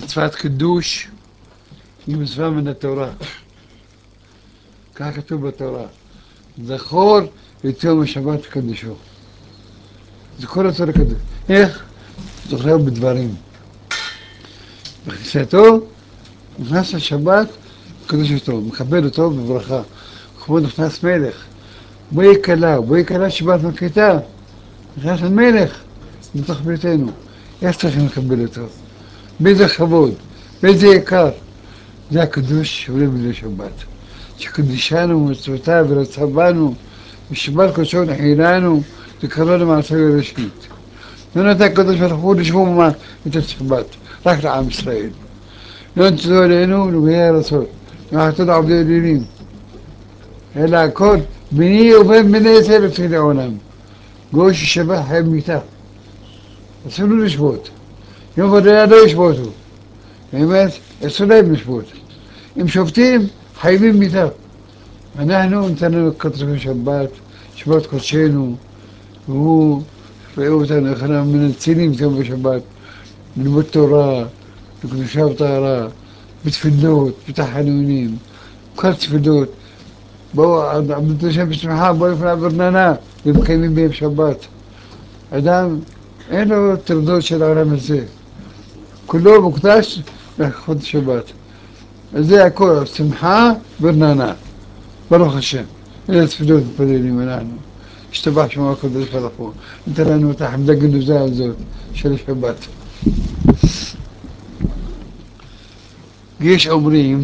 מצוות קידוש היא מצווה מן התורה. כך כתוב בתורה. זכור את יום השבת קדשו. זכור התורה קדוש. איך? זוכר בדברים. בכניסתו, נכנס לשבת, קדוש אותו, מכבד אותו בברכה. כמו נכנס מלך. בואי כלה שבת מלכתה. נכנס המלך בתוך ביתנו. איך צריכים לקבל אותו? באיזה כבוד, באיזה יקר. זה הקדוש שעולה בליל שבת. שקדישנו מצוותיו ורצה בנו, ושבת קודשו נחילנו, וקרא למעשה בראשית. לא נתן הקדוש ברוך הוא לשמור את השבת, רק לעם ישראל. לא נתנו עלינו לבני ארצות, נחתנו עובדי אלילים. אלא הכל, ביני ובין בני ישראל לפני לעולם. גוי ששבת חייב מיתה. אסור לו לשבות. יום ולילה לא ישבותו. באמת, אסור להם לשבות. אם שופטים, חייבים מיתה. אנחנו נתנו כתוב שבת, שבת קודשנו, והוא ראה אותנו, איך אנחנו מנצילים את יום בשבת, ללמוד תורה, בקדושה וטהרה, בתפילות, בתחנונים, כל תפילות. בואו, עבדות השם בשמחה, בואו לפני ברננה, ומקיימים בהם שבת. אדם, אין לו טרדות של העולם הזה. כולו מוקדש לחודש שבת. אז זה הכל, שמחה ברננה. ברוך השם. אלה תפילות מתפללים אנחנו. השתבח שמו הקדוש ברוך הוא. נתן לנו את החמדה הגנוזה הזאת של השבת. יש אומרים,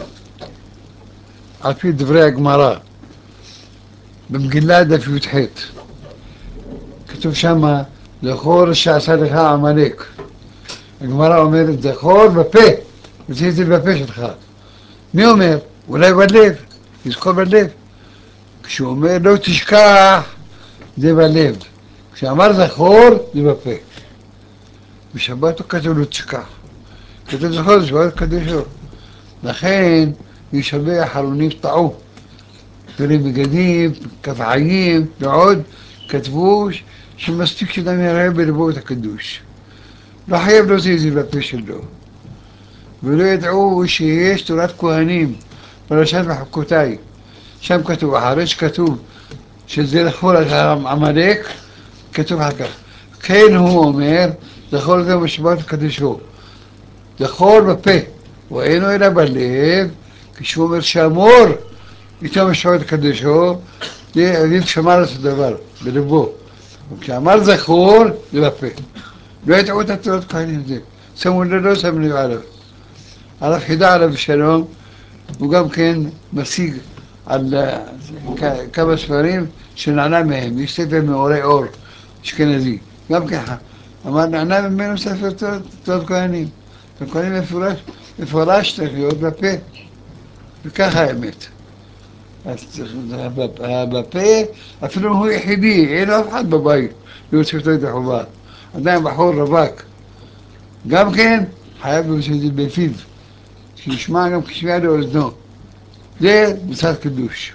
על פי דברי הגמרא, במגילה דף י"ח, כתוב שמה, זכור שעשה לך עמלק. הגמרא אומרת, זכור בפה, וזה זה בפה שלך. מי אומר? אולי בלב, יזכור בלב. כשהוא אומר לא תשכח, זה בלב. כשאמר זכור, זה בפה. בשבת הוא כתוב לא תשכח. כתוב זכור, זה שבת קדושו. לכן, יש הרבה אחרונים טעו. פרי בגדים, כפעיים ועוד, כתבו שמספיק שאדם יראה בלבו את הקדוש. לא חייב להוציא את זה בפה שלו. ולא ידעו שיש תורת כהנים, פרשת בחוקותיי. שם כתוב, אחרי שכתוב שזה לכל עמלק, כתוב אחר כך. כן הוא אומר, זכור גם בשבת קדשו. זכור בפה, ואינו אלא בלב, כשהוא אומר שאמור, איתו בשבת קדשו, זה עדיף שמר את הדבר, בלבו. וכשאמר זכור, זה בפה. לא ידעו את התורת כהנים הזה. שמו לב, לא שמו לב עליו. הרב חידה עליו בשלום, הוא גם כן משיג על כמה ספרים שנענה מהם, יש ספר מאורי אור, אשכנזי, גם ככה, אמר נענה ממנו ספר תורת כהנים, תורת כהנים מפורש צריך להיות בפה, וככה האמת. אז בפה, אפילו הוא יחידי, אין לו אף אחד בבית, להוציא אותו את החובה, עדיין בחור רווק, גם כן חייב להוציא את זה בפיו, שישמע גם כשמיע לאוזנו. זה מצוות קידוש.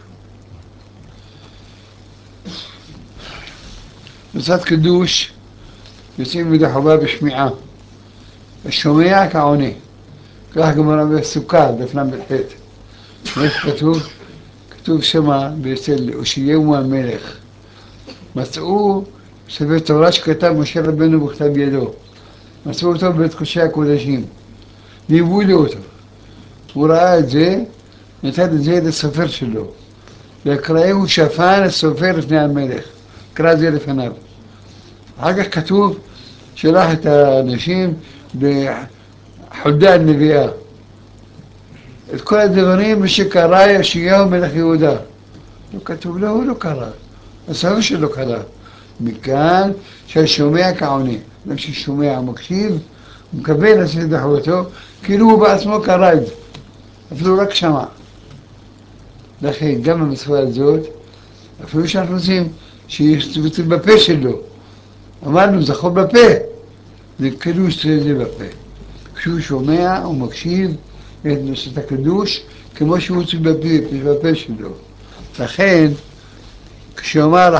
מצוות קידוש יוצאים מידי חובה בשמיעה. השומע כעונה. כך גמרא בסוכה, דף ל"ח. איך כתוב? כתוב שמה אצל אושיהו המלך. מצאו ספר תורה שכתב משה רבנו בכתב ידו. מצאו אותו בבית קודשי הקודשים. והביאו אותו. הוא ראה את זה, נתן את זה לסופר שלו. ויקראהו שפן הסופר לפני המלך. קרא את זה לפניו. אחר כך כתוב, שלח את האנשים לחולדה הנביאה. את כל הדברים שקרא יאשיהו מלך יהודה. לא כתוב, לא, הוא לא קרא. הסופר שלו קרא. מכאן שהשומע כעונה. גם ששומע מקשיב, הוא מקבל לעשות דחותו, כאילו הוא בעצמו קרא את זה. אפילו רק שמע. לכן גם במצווה הזאת, אפילו שאנחנו רוצים שיש בפה שלו. אמרנו, זכור בפה. זה קידוש זה בפה. כשהוא שומע, הוא מקשיב את נושאת הקדוש, כמו שהוא רוצה בפה שלו. לכן, כשאמר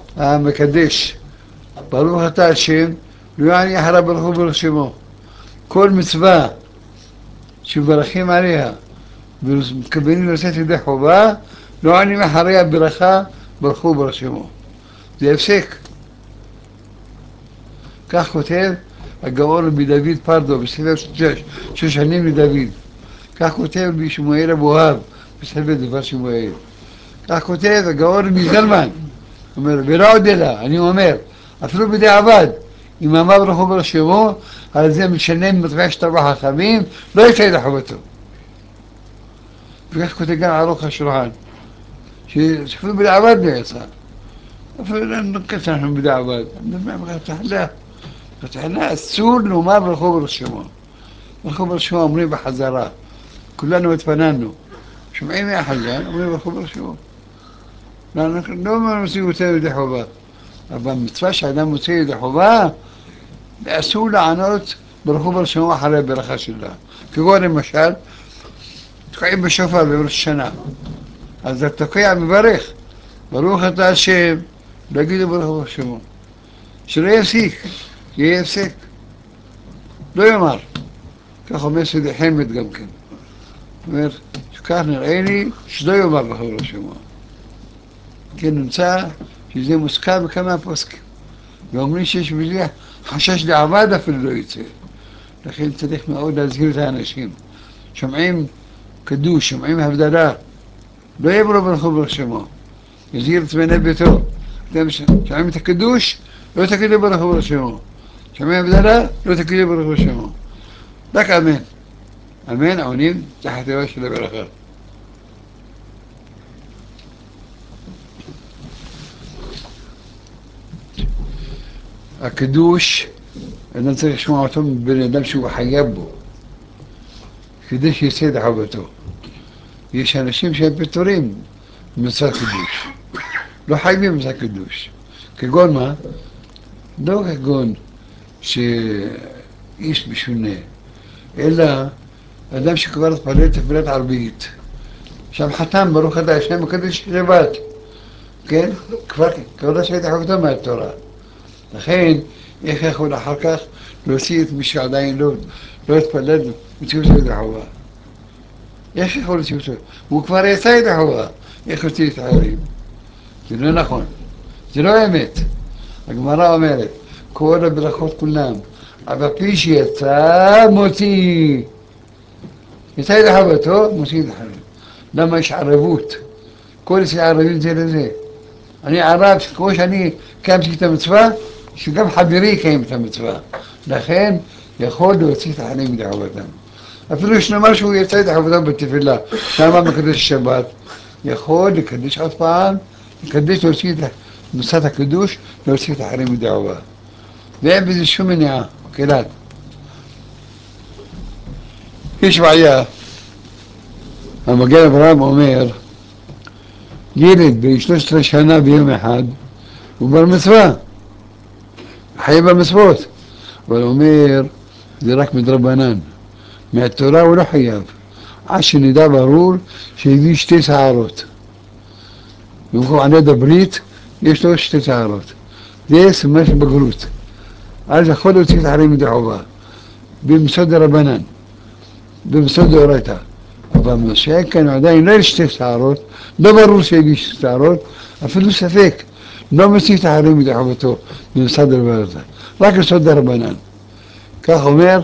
המקדש, ברוך אתה השם, לא יעני אחריו ברוך הוא ברוך שמו. כל מצווה שמברכים עליה ומתכוונים לשאת ידי חובה, לא עונים אחריה ברכה, ברכו וברשמו. זה הפסק. כך כותב הגאון רבי דוד פרדו בספר שש שנים לדוד. כך כותב רבי שמואל אבוהב בספר דבר שמואל. כך כותב הגאון רבי זלמן, אומר, ולא עוד אלא, אני אומר, אפילו בדיעבד, אם אמר ברכו ברשמו, על זה משנה מטבע שתרבה חכמים, לא יצא ידי חובתו. וכך כותב גם ערוך השולחן, שאפילו בדיעבד לא יצא. אפילו לא נקצה אנחנו בדיעבד. בתחילה אסור לומר ברכו ברשמו. ברכו ברשמו אומרים בחזרה. כולנו התפננו. שומעים מהחזן, אומרים ברכו ברשמו. לא מוציא יותר ידי חובה. אבל מצווה שאדם מוציא ידי חובה, אסור לענות ברכו ברשמו אחרי הברכה שלה. כגון למשל, תוקעים בשופר בראש השנה. אז התוקע מברך, ברוך אתה השם, לא יגידו ברכו ברשמו. שלא יפסיק, יהיה הפסק. לא יאמר. כך אומר סדי חמד גם כן. אומר, שכך נראה לי שלא יאמר ברכו ברשמו. כן נמצא שזה מוסכם בכמה פוסקים. ואומרים שיש בזה חשש לעבד אפילו לא יצא. לכן צריך מאוד להזהיר את האנשים. שומעים קדוש, שומעים הבדלה, לא יאמרו ברכו ברשמו. יזהיר את בני ביתו. אתם שומעים את הקדוש, לא תגידו ברכו ברשמו. שומעים הבדלה, לא תגידו ברכו ברשמו. רק אמן. אמן עונים תחת ידו של הברכה. הקדוש, אדם צריך לשמוע אותו מבן אדם שהוא חייב בו, כדי שיצא ידי חובתו. יש אנשים שהם פטורים במצוות קדוש, לא חייבים במצוות קדוש. כגון מה? לא כגון שאיש משונה, אלא אדם שכבר התפלל תפילת ערבית, שם חתם ברוך אתה השם מקדש שבת, כן? כבר עשה ידי חובתו מהתורה. לכן, איך יכול אחר כך להוציא את מי שעדיין לא התפלל מציאו אותו ידי חובה? איך יכול להוציא אותו? הוא כבר יצא ידי חובה, איך יוציא את האחרים? זה לא נכון, זה לא אמת. הגמרא אומרת, כל הברכות כולם, אבל פי שיצא מוציא. יצא ידי חובתו, מוציא את האחרים. למה יש ערבות? כל יצא ערבים זה לזה. אני ערב, כמו שאני קיימתי את המצווה, שגם חברי קיים את המצווה. לכן יכול להוציא את החיים ידי חובתם. אפילו יש נאמר שהוא יצא ידי חובתם בתפילה, שמה מקדש שבת, יכול לקדש עוד פעם, לקדש להוציא את נושאת הקדוש, להוציא את החיים ידי חובה. ואין בזה שום מניעה, כלל. יש בעיה, המגן אברהם אומר, ילד בן 13 שנה ביום אחד, הוא בר מצווה, חי במצוות, אבל אומר, זה רק מדרבנן, מהתורה הוא לא חייב, עד שנדע ברור שהביא שתי שערות. במקום על יד הברית, יש לו שתי שערות. זה סימן של בגרות. אז יכול להוציא את החיים ידי חובה, במסוד דרבנן, במסוד דאורייתא. אבל משה כאן עדיין לא יש שתי שערות, לא ברור שהביא שתי שערות, אפילו ספק, לא מוציא את החיים ידי חובתו במסוד דאורייתא, רק מסוד דרבנן. כך אומר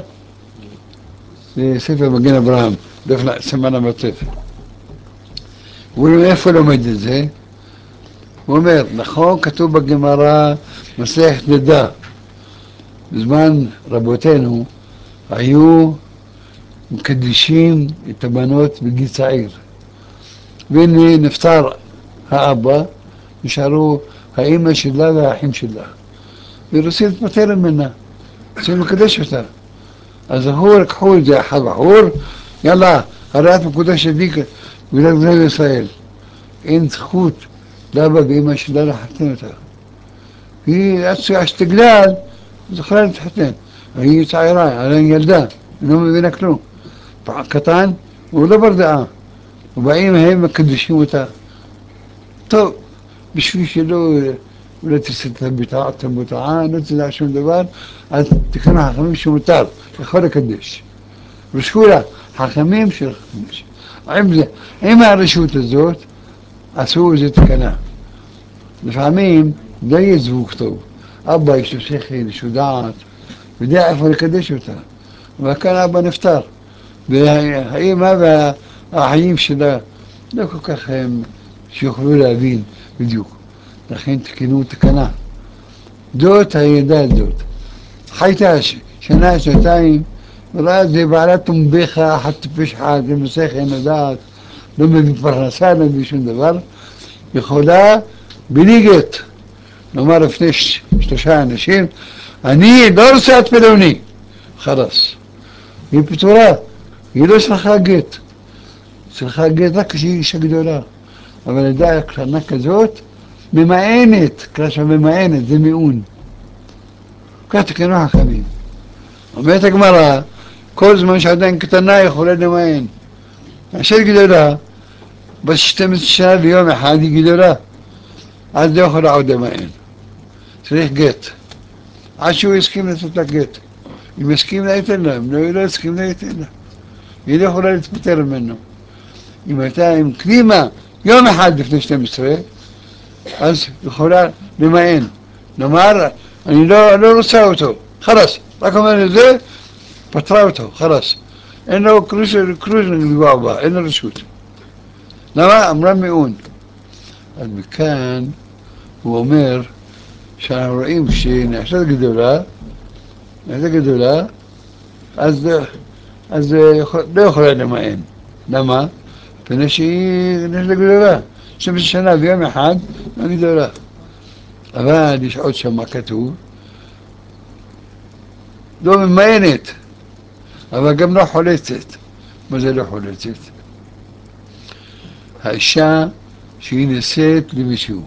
ספר מגן אברהם, סימן המרתף. הוא אומר, איפה לומד את זה? הוא אומר, נכון, כתוב בגמרא, מסכת נידה, בזמן רבותינו היו מקדישים את הבנות בגיל צעיר. והנה נפטר האבא, נשארו האמא שלה והאחים שלה. ורוצים להתפטר ממנה, רוצים לקדש אותה. אז הוא לקחו את זה אחד בחור, יאללה, הרי את מקודשת לי בגלל בני ישראל. אין זכות לאבא ואמא שלה לחתן אותה. היא עד שתגדל, זוכרה להתחתן. היא צעירה, עדיין ילדה, היא לא מבינה כלום. קטן, הוא לא בר דעה. ובאים הם מקדשים אותה. טוב, בשביל שלא ולא תסת בטען, לא תדע שום דבר, אז תקנו חכמים שמותר, יכול לקדש. ושקולה, חכמים של חכמים. עם זה, עם הרשות הזאת, עשו איזה תקנה. לפעמים לא יהיה זבוק טוב. אבא יש לו שכל, יש לו דעת, יודע איפה לקדש אותה. וכאן אבא נפטר. והאמא והאחים שלה לא כל כך הם שיוכלו להבין בדיוק. לכן תקנו תקנה. זאת הידע הזאת. חייתה שנה, שנתיים, ואז בעלת תומבכה, אחת טיפש אחת, למסך אין לדעת, לא מביא פרנסה, לא מביא שום דבר, יכולה בלי גט. נאמר לפני 3 אנשים, אני לא רוצה את פלוני. חלאס. היא פתורה, היא לא צריכה גט. צריכה גט רק כשהיא אישה גדולה. אבל לדעת קטנה כזאת, ממאנת, קלאשה ממאנת, זה מיעון. כך תקנו חכמים. אומרת הגמרא, כל זמן שעדיין קטנה יכולה למאן. כאשר גדולה, בת 12 שנה ביום אחד היא גדולה. אז לא יכולה עוד למאן. צריך גט. עד שהוא הסכים לתת לה גט. אם הסכים לה ייתן לה, אם לא הסכים לה ייתן לה. היא לא יכולה להתפטר ממנו. אם הייתה עם קדימה יום אחד לפני 12, אז יכולה למאן. נאמר, אני לא רוצה אותו. חלאס. רק אומר את זה, פטרה אותו, חלאס. אין לו קרוז לגוע בה, אין לו רשות. למה? אמרה מיעון. אז מכאן הוא אומר שאנחנו רואים שנעשית גדולה, אז לא יכולה למאן. למה? מפני שהיא נעשית גדולה. 12 שנה ביום אחד, לא גדולה. אבל יש עוד שמה כתוב, לא ממאנת, אבל גם לא חולצת. מה זה לא חולצת? האישה שהיא נשאת למישהו,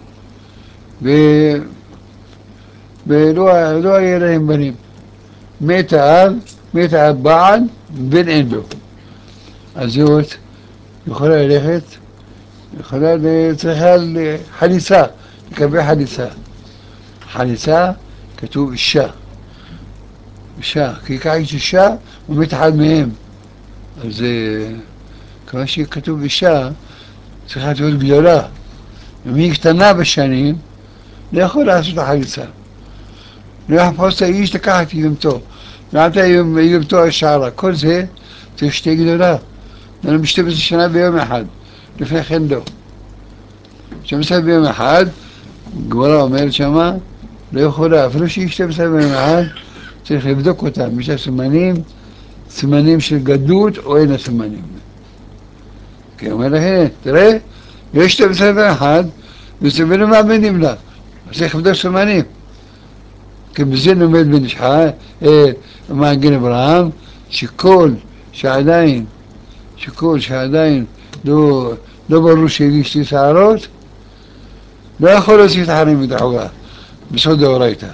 ולא היה להם בנים. מת האב בעל, בן אין לו. אז זאת יכולה ללכת, צריכה חליצה, לקבל חליצה. חליצה, כתוב אישה. כי ככה יש אישה, ומת אחד מהם. אז כמה שכתוב אישה, צריכה להיות גדולה. אם היא קטנה בשנים, לא יכול לעשות את החליצה. לא יחפוש את האיש לקחת איומתו. נעלת איומתו השערה. כל זה, צריך שתהיה גדולה. אנחנו ב-12 שנה ביום אחד. לפני כן לא. 12 ביום אחד, גמרא אומרת שמה, לא יכולה, אפילו שהיא 12 ביום אחד, צריך לבדוק אותם. יש לה סימנים של גדלות או אין לה סימנים. כי אומר לה, תראה, יש 12 ביום אחד, וסבינו מאמינים לה. אז צריך לבדוק סימנים. כי בזה לומד בן איש מגן אברהם, שכל שעדיין לא ברור שהגיש 2 שערות, לא יכול להוציא את החרים מדחובה, בסוד דאורייתא.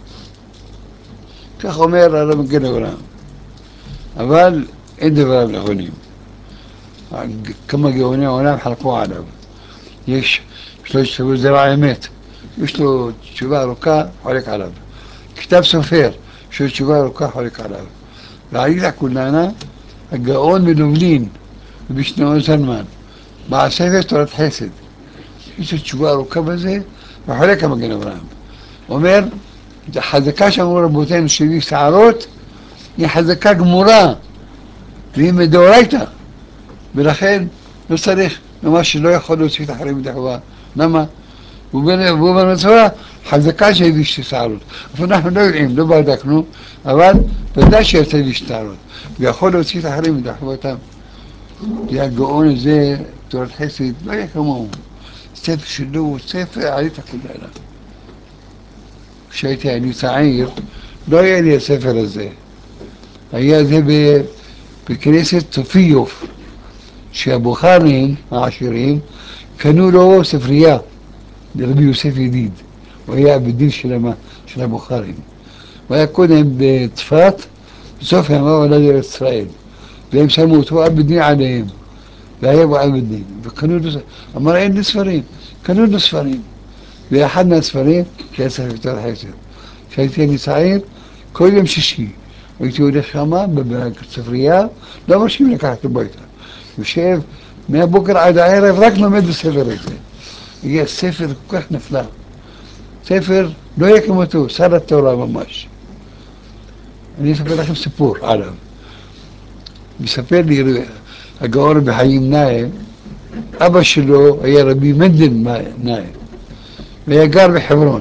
כך אומר הרב מגן אברהם. אבל אין דבריו נכונים. כמה גאוני עולם חלקו עליו. יש לו תשובה זרע אמת, יש לו תשובה ארוכה, חולק עליו. כתב סופר, יש לו תשובה ארוכה, חולק עליו. והעידה כולנה, הגאון מלובלין, ובשנאו זלמן, בעל ספר תורת חסד. יש לו תשובה ארוכה בזה, וחולק המגן אברהם. אומר, החזקה שאמרו רבותינו שהביא שערות, היא חזקה גמורה, והיא מדאורייתא. ולכן לא צריך, ממש שלא יכול להוציא את החיים מדחובה. למה? והוא במצווה חזקה שהביא 2 שערות. אבל אנחנו לא יודעים, לא בדקנו, אבל ודאי שיוצא לי 2 שערות. ויכול להוציא את החיים מדחובתם. כי הגאון הזה, תורת חסד, לא היה כמוהו. ספר שלו הוא ספר עלית הכוללה. כשהייתי אני צעיר, לא היה לי הספר הזה. היה זה בכנסת צופיוף, שהבוכרים העשירים קנו לו ספרייה לרבי יוסף ידיד. הוא היה הבדין של הבוכרים. הוא היה קודם בצפת, בסוף ימיו עלה לארץ ישראל. והם שמו אותו הבדין עליהם. והיה בו הבדין. וקנו לו, אמר אין לי ספרים. קנו לו ספרים. באחד מהספרים שהיה ספר יותר חסד. כשהייתי אני צעיר, כל יום שישי הייתי הולך שמה בספרייה, לא מרשים לקחת הביתה. יושב מהבוקר עד הערב, רק לומד בספר הזה. יהיה ספר כל כך נפלא. ספר לא יהיה כמותו, שר התורה ממש. אני אספר לכם סיפור עליו. מספר לי הגאון בחיים נאי, אבא שלו היה רבי מנדל נאי, והיה גר בחברון.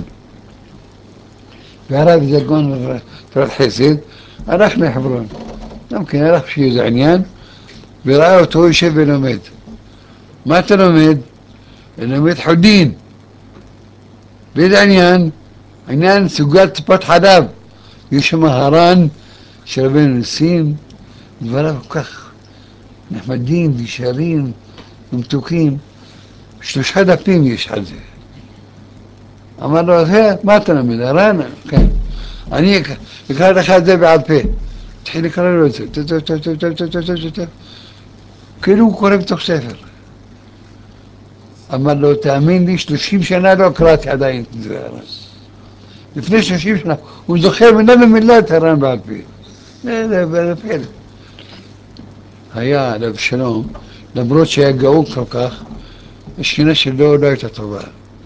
והרב זה גאון תורת חסד, הלך לחברון. גם כן הלך בשביל איזה עניין, וראה אותו יושב ולומד. מה אתה לומד? אני לומד חודין. באיזה עניין? עניין סוגת טיפת חלב. יש שם הר"ן של רבנו ניסים, דבריו כל כך נחמדים וישרים ומתוקים. 3 דפים יש על זה. אמר לו, מה אתה לומד? הר"ן? כן. אני אקרא לך את זה בעל פה. התחיל לקרוא לו את זה. כאילו הוא קורא בתוך ספר. אמר לו, תאמין לי, 30 שנה לא קראתי עדיין את זה הר"ן. לפני 30 שנה, הוא זוכר מילה במילה את הר"ן בעל פה. זה פלא. היה עליו שלום, למרות שהיה גאון כל כך, השינה שלו לא הייתה טובה.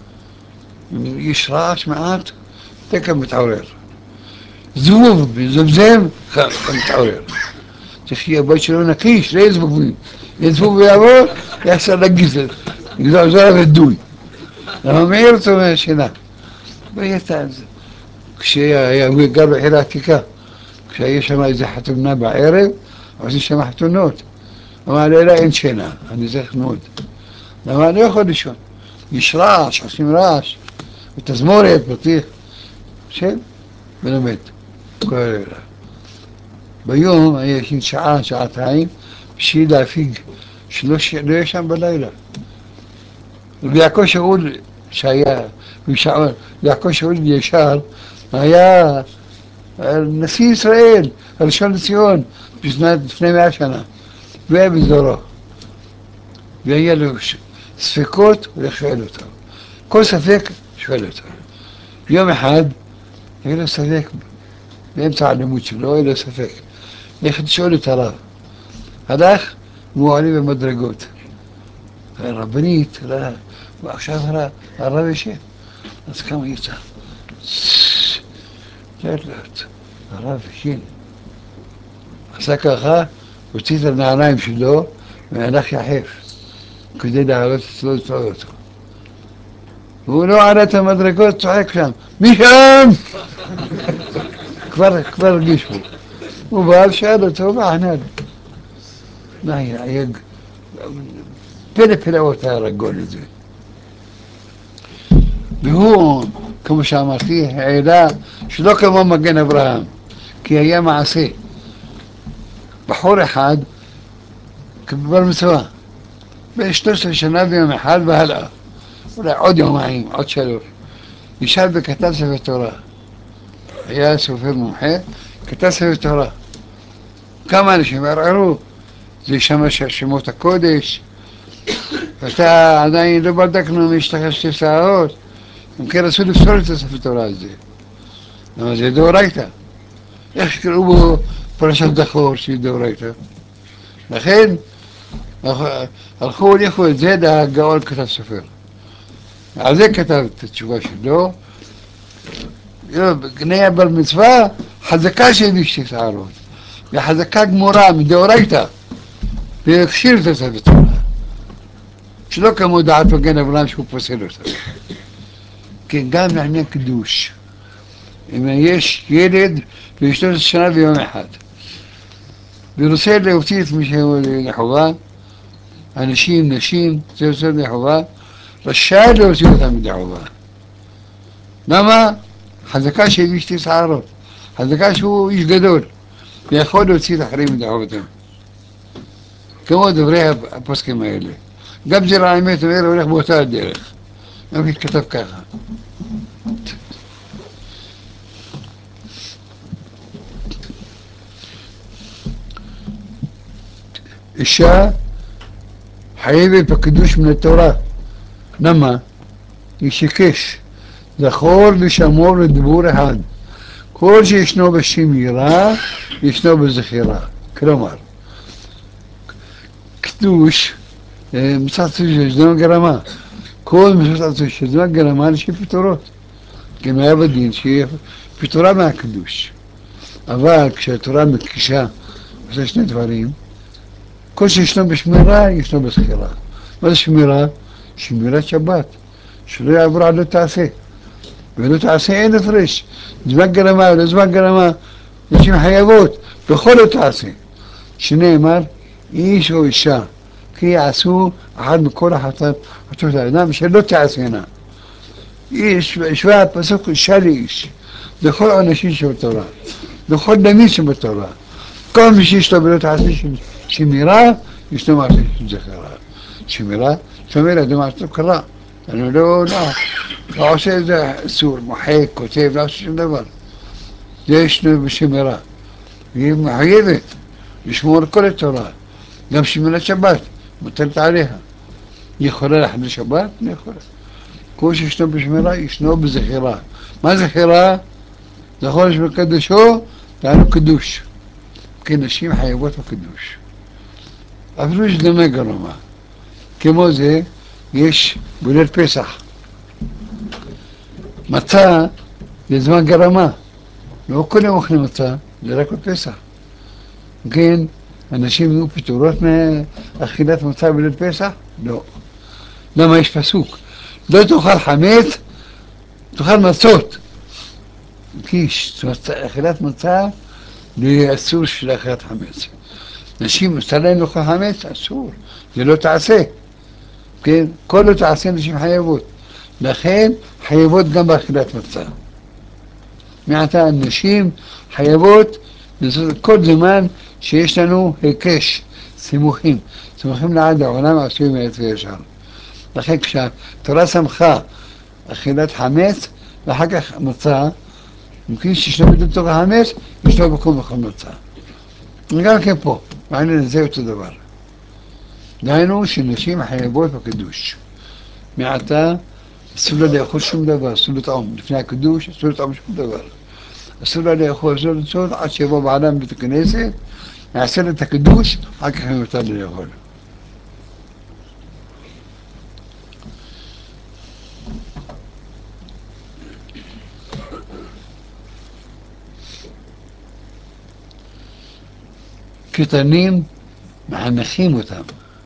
יש רעש מעט, תקע מתעורר. זבוב, זבזם, מתעורר. צריך שיהיה הבית שלו נקי, שלא זבובים. יהיה זבוב ויעבור, יעשה לגיזל. יגזור עליו דוי. למה מעיר אותו מהשינה. ויתה על זה. כשהיה גר בעיר העתיקה, כשהיה שם איזה חתונה בערב, עושים שם חתונות. אמר לילה אין שינה, אני צריך מאוד. למה אני לא יכול לישון? יש רעש, עושים רעש, ותזמורת, פתיח. יושב ולומד כל הלילה. ביום היה ישן שעה, שעתיים, בשביל להפיג שלא ישן בלילה. רבי יעקב שאול שהיה, יעקב שאול ישר, היה נשיא ישראל, הראשון לציון, לפני 100 שנה, והיה בדורו. והיה לו ספקות, הוא הולך שואל אותו. כל ספק, שואל אותו. יום אחד, היה לו ספק, באמצע הלימוד שלו, היה לו ספק. הלך לשאול את הרב. הלך, והוא עולה במדרגות. הרבנית, ועכשיו הרב ישב. אז כמה יצא. לאט לאט, הרב ישן. עשה ככה, הוציא את הנעליים שלו, והלך יחף, כדי להעלות אצלו לצעוד אותו. והוא לא עלה את המדרגות, צוחק שם, מי שם? כבר הרגיש בו. הוא בא ושאל אותו, וענה לו. מה היה? פלא פלאות היה הרגול הזה. והוא, כמו שאמרתי, העלה שלא כמו מגן אברהם, כי היה מעשה. בחור אחד, כבר מצווה, ב-13 שנה ביום אחד והלאה, אולי עוד יומיים, עוד 3, ישב וכתב ספר תורה. היה סופר מומחה, כתב ספר תורה. כמה אנשים ערערו, זה שם שמות הקודש, ואתה עדיין לא בדקנו אם יש לך 2 שערות, אם כן רצו לפסול את הספר תורה הזה. אבל זה דאורייתא. איך שקראו בו פרשת זכור שהיא דאורייתא. לכן, הוליכו את זה, הגאון כתב ספר. על זה כתב את התשובה שלו. גניה בר מצווה, חזקה שהביא 2 שערות. וחזקה גמורה מדאורייתא. והכשיר את הספר תורה. שלא כמו דעת מגן אברהם שהוא פוסל אותה. כן, גם לעניין קדוש. אם יש ילד ב-13 שנה ביום אחד, ורוצה להוציא את מישהו לחובה, אנשים, נשים, זה יוצא לחובה, רשאי להוציא אותם לחובה. למה? חזקה שהביא 2 שערות. חזקה שהוא איש גדול, ויכול להוציא את האחרים לחובתם. כמו דברי הפוסקים האלה. גם זרע האמת אומר, הולך באותה הדרך. גם כתב ככה. אישה חייבת בקידוש מן התורה. למה? היא שקש. זכור ושמור לדיבור אחד. כל שישנו בשמירה, ישנו בזכירה. כלומר, קדוש, מצד שזמן גרמה. כל מצד שזמן גרמה לשי פתורות. כן, היה בדין שיהיה פתורה מהקדוש. אבל כשהתורה מקישה, עושה שני דברים, כל שישנו בשמירה, ישנו בזכירה. מה זה שמירה? שמירת שבת. שלא יעבור על לא תעשה. ולא תעשה אין הפרש. זמן גרמה ולא זמן גרמה, נשים חייבות, בכל לא תעשה. שנאמר, איש או אישה, כי יעשו אחד מכל חטאת האדם שלא תעשינה. השווה הפסוק אישה לאיש, לכל עונשים שבתורה, לכל דמים שבתורה. כל מי שיש לו ולא תעשה שמירה, יש לו מעשה של זכרה. שמירה, שומר אדם מעשה קרה. אני לא עושה איזה אסור, מוחק, כותב, לא עושה שום דבר. זה ישנו בשמירה. היא מחויבת לשמור כל התורה. גם שמירת שבת, מוטלת עליה. היא יכולה להחליט שבת? היא יכולה. כל שישנו בשמירה, ישנו בזכירה. מה זכירה? זכור שבקדושו, תענו קדוש. כי נשים חייבות בקדוש. אפילו יש דמה גרמה. כמו זה, יש בליל פסח. מצה זה זמן גרמה. לא כל יום אוכלים מצה, זה רק בפסח. כן, אנשים יהיו פטורות מאכילת מצה בליל פסח? לא. למה יש פסוק? לא תאכל חמץ, תאכל מצות. כי אכילת מצה זה אסור של אכילת חמץ. נשים מותר להם לאכול חמץ? אסור. זה לא תעשה. כן? כל לא תעשה נשים חייבות. לכן חייבות גם באכילת מצה. מעתה נשים חייבות לעשות כל זמן שיש לנו היקש, סימוכים לעד העולם עשויים מעץ וישר. לכן כשהתורה שמחה אכילת חמץ ואחר כך מצה, מומכן שישנו בתוך החמץ, ישנו בכל מצה. וגם כן פה, בעניין הזה אותו דבר. דהיינו שנשים חייבות בקדוש. מעתה אסור לה לאכול שום דבר, אסור לטעום. לפני הקדוש אסור לטעום שום דבר. אסור לה לאכול, אסור לצוד, עד שיבוא בעלה מבית הכנסת, יעשה לה את הקדוש, אחר כך היא מותר לאכול. קטנים מחנכים אותם,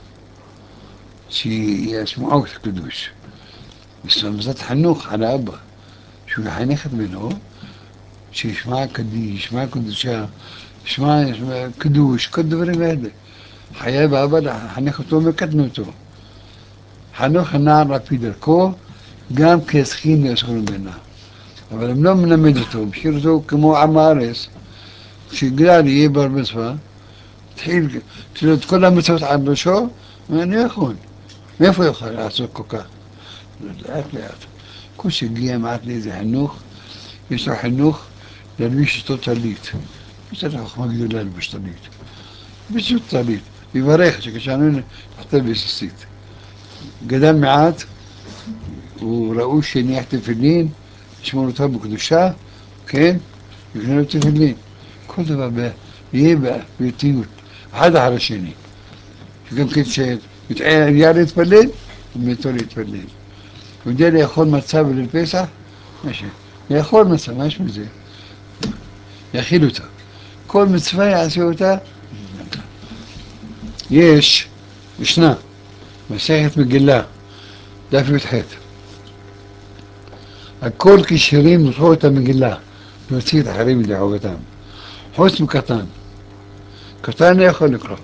שישמעו את הקדוש. זאת חינוך על האבא, שהוא יחנך את בנו, שישמע קדיש, ישמע קדושה, ישמע קדוש, כל דברים האלה. חייב האבא לחנך אותו מקטנותו. חנוך הנער על פי דרכו, גם כזכין יסכון בינה. אבל הם לא מלמד אותו, משאיר אותו כמו עם הארץ, כשגדל יהיה בר מצווה, תתחיל את כל המצוות על ראשו, ואני יכול. מאיפה יוכל לעשות כל כך? לאט לאט. כל שהגיע מעט לאיזה חינוך, יש לו חינוך להלביש אותו טלית. יש לו חוכמה גדולה ללבוש טלית. פשוט טלית. יברך שכשאנו תחתיו בסיסית. גדל מעט, הוא ראוי שהניח תפילין, לשמור אותו בקדושה, כן? יבנה לו תפילין. כל דבר יהיה באיטיות, אחד אחר השני. שגם כן שיתעיה להתפלל, ומיתו להתפלל. הוא יודע לאכול מצה בליל פסח, לאכול מצה, מה יש מזה? יאכיל אותה. כל מצווה יעשה אותה. ישנה, מסכת מגילה, דף י"ח. הכל כשרים לקרוא את המגילה, להוציא את החרים מדעובתם. חוץ מקטן. קטן לא יכול לקרוא.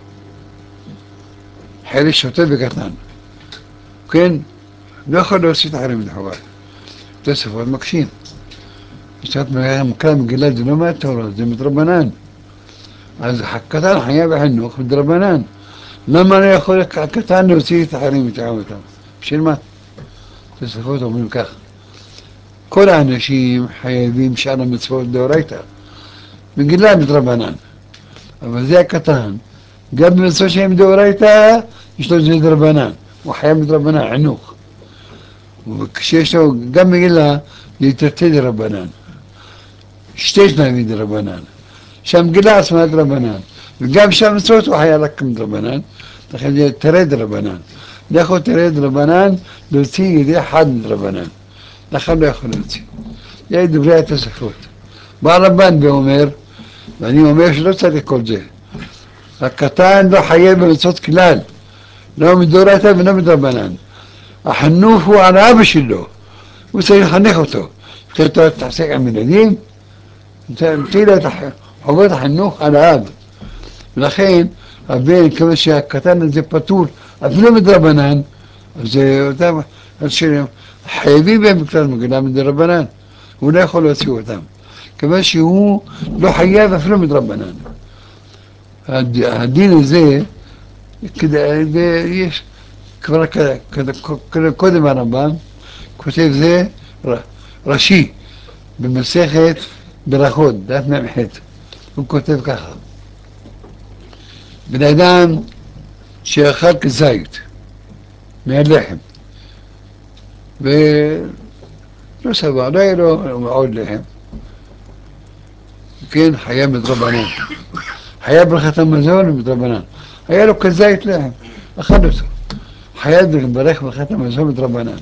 חרש שוטה וקטן. כן, לא יכול להוציא את החרים מדעובתם. תוספות מקשים. קצת מקרא מגילה זה לא מהתורה, זה מדרבנן. אז הקטן חייב בחינוך מדרבנן. למה לא יכול הקטן להוציא את החרים מדעובתם? בשביל מה? תוספות אומרים כך. כל האנשים חייבים שאר המצוות דאורייתא. מגילה מדרבנן. אבל זה הקטן. גם במצוות שהם דאורייתא, יש לו זה דרבנן. הוא חייב מדרבנן, חינוך. וכשיש לו גם מגילה, להתרתי דרבנן. שתי שניים דרבנן. שם גילה עצמה דרבנן. וגם שם מצוות הוא היה רק דרבנן. לכן זה תרי דרבנן. לא יכול תרי דרבנן להוציא ידי חד דרבנן. לכן לא יכול להוציא. זה דברי התוספות. בא רבן ואומר, ואני אומר שלא צריך כל זה. הקטן לא חייב במצוות כלל. לא מדורייתא ולא מדרבנן. החינוך הוא על אבא שלו. הוא צריך לחנך אותו. כשאתה תעסק עם ילדים, תטיל את חובות החינוך על האב. ולכן, הבן, כמה שהקטן הזה פטור, אפילו מדרבנן, אז אותם אנשים חייבים בהם בכלל מגילה מדרבנן. הוא לא יכול להוציא אותם. כמה שהוא לא חייב אפילו מדרבנן. הדין הזה, יש כבר קודם הרמב"ם, כותב זה רש"י, במסכת ברכות, דף מ"ח. הוא כותב ככה: בן אדם שאכל כזית מהלחם ולא שבע, לא היה לו עוד לחם, כן, חייב מדרבנן. חייב ברכת המזון מדרבנן. היה לו כזית לחם, אכל אותו. חייב לברך ברכת המזון מדרבנן.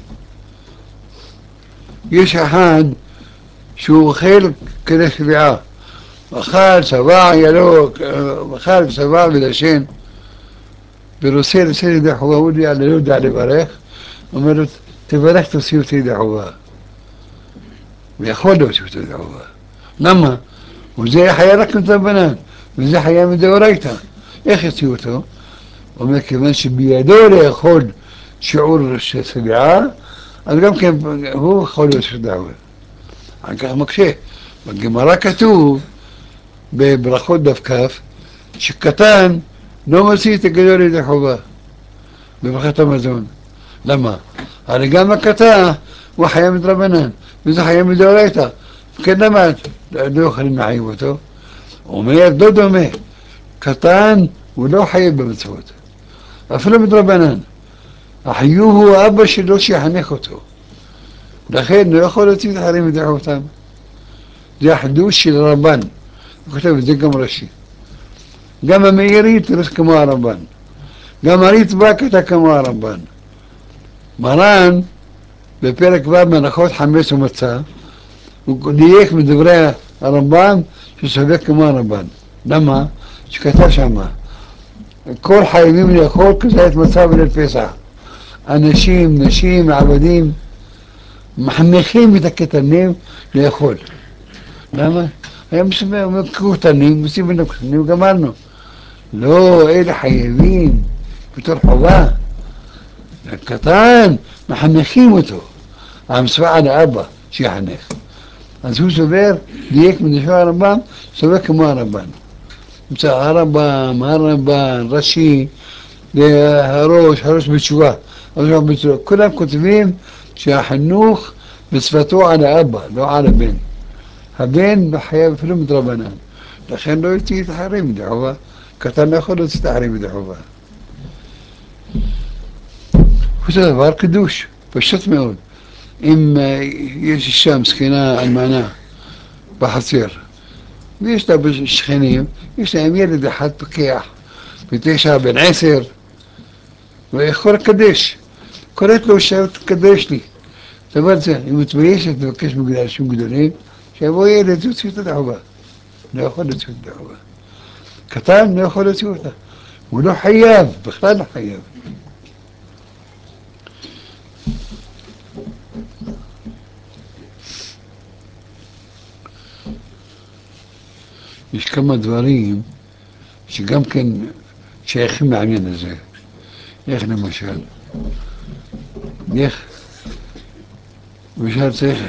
יש אחד שהוא אוכל כדי שביעה. אכל, שבע, ילוק, אכל, שבע ודשן. ורוצה לצאת ידי חובה, הוא לא יודע לברך. אומר לו, תברך תוציא אותי ידי חובה. ויכול להוציא אותי ידי חובה. למה? וזה חיה רק מדרבנן, וזה חיה מדאורייתא. איך יוציאו אותו? הוא אומר, כיוון שבידו לאכול שיעור של שבעה, אז גם כן הוא יכול להיות שדאווה. על כך מקשה. בגמרא כתוב, בברכות דף כ', שקטן לא מוציא את הגדול לידי חובה, בברכת המזון. למה? הרי גם הקטן הוא חיה מדרבנן, וזה חיה מדאורייתא. כן, למה לא יכולים לחייב אותו? הוא אומר, לא דומה. קטן הוא לא חייב במצוות, אפילו מדרבנן. החיוב הוא אבא שלו שיחנך אותו. לכן לא יכול להוציא את החיים מידי חובתם. זה החידוש של הרמב"ן. הוא כותב את זה גם רש"י. גם המאירי תרס כמו הרמב"ן. גם הריטב"א כתב כמו הרמב"ן. מרן בפרק ו' מהלכות חמץ ומצה, הוא דייק מדברי הרמב"ן שסובק כמו הרמב"ן. למה? שכתב שמה, כל חייבים לאכול כזית מצה בליל פסח. אנשים, נשים, עבדים, מחנכים את הקטנים לאכול. למה? הם קטנים, עושים בנו קטנים, גמרנו. לא, אלה חייבים בתור חובה. הקטן, מחנכים אותו. המצווה על האבא שיחנך. אז הוא סובר, דייק מדברי הרמב"ם, סובר כמו הרמב"ן. הרמב"ן, רש"י, הראש בתשובה. כולם כותבים שהחינוך מצוותו על האבא, לא על הבן. הבן לא חייב אפילו מדרבנן. לכן לא יוציא את החרים מדי חובה. קטן לא יכול להוציא את החרים מדי חובה. זה דבר קדוש, פשוט מאוד. אם יש אישה מסכנה אלמנה בחצר, ויש לה שכנים, יש להם ילד אחד פקח, ותשע בן 10, ויכול לקדש. קוראת לו שתקדש לי. דבר זה, היא מתביישת לבקש בגלל אנשים גדולים, שיבוא ילד, יוציא אותה לחובה. לא יכול להוציא אותה לחובה. קטן לא יכול להוציא אותה. הוא לא חייב, בכלל לא חייב. יש כמה דברים שגם כן שייכים לעניין הזה. איך למשל? למשל צריך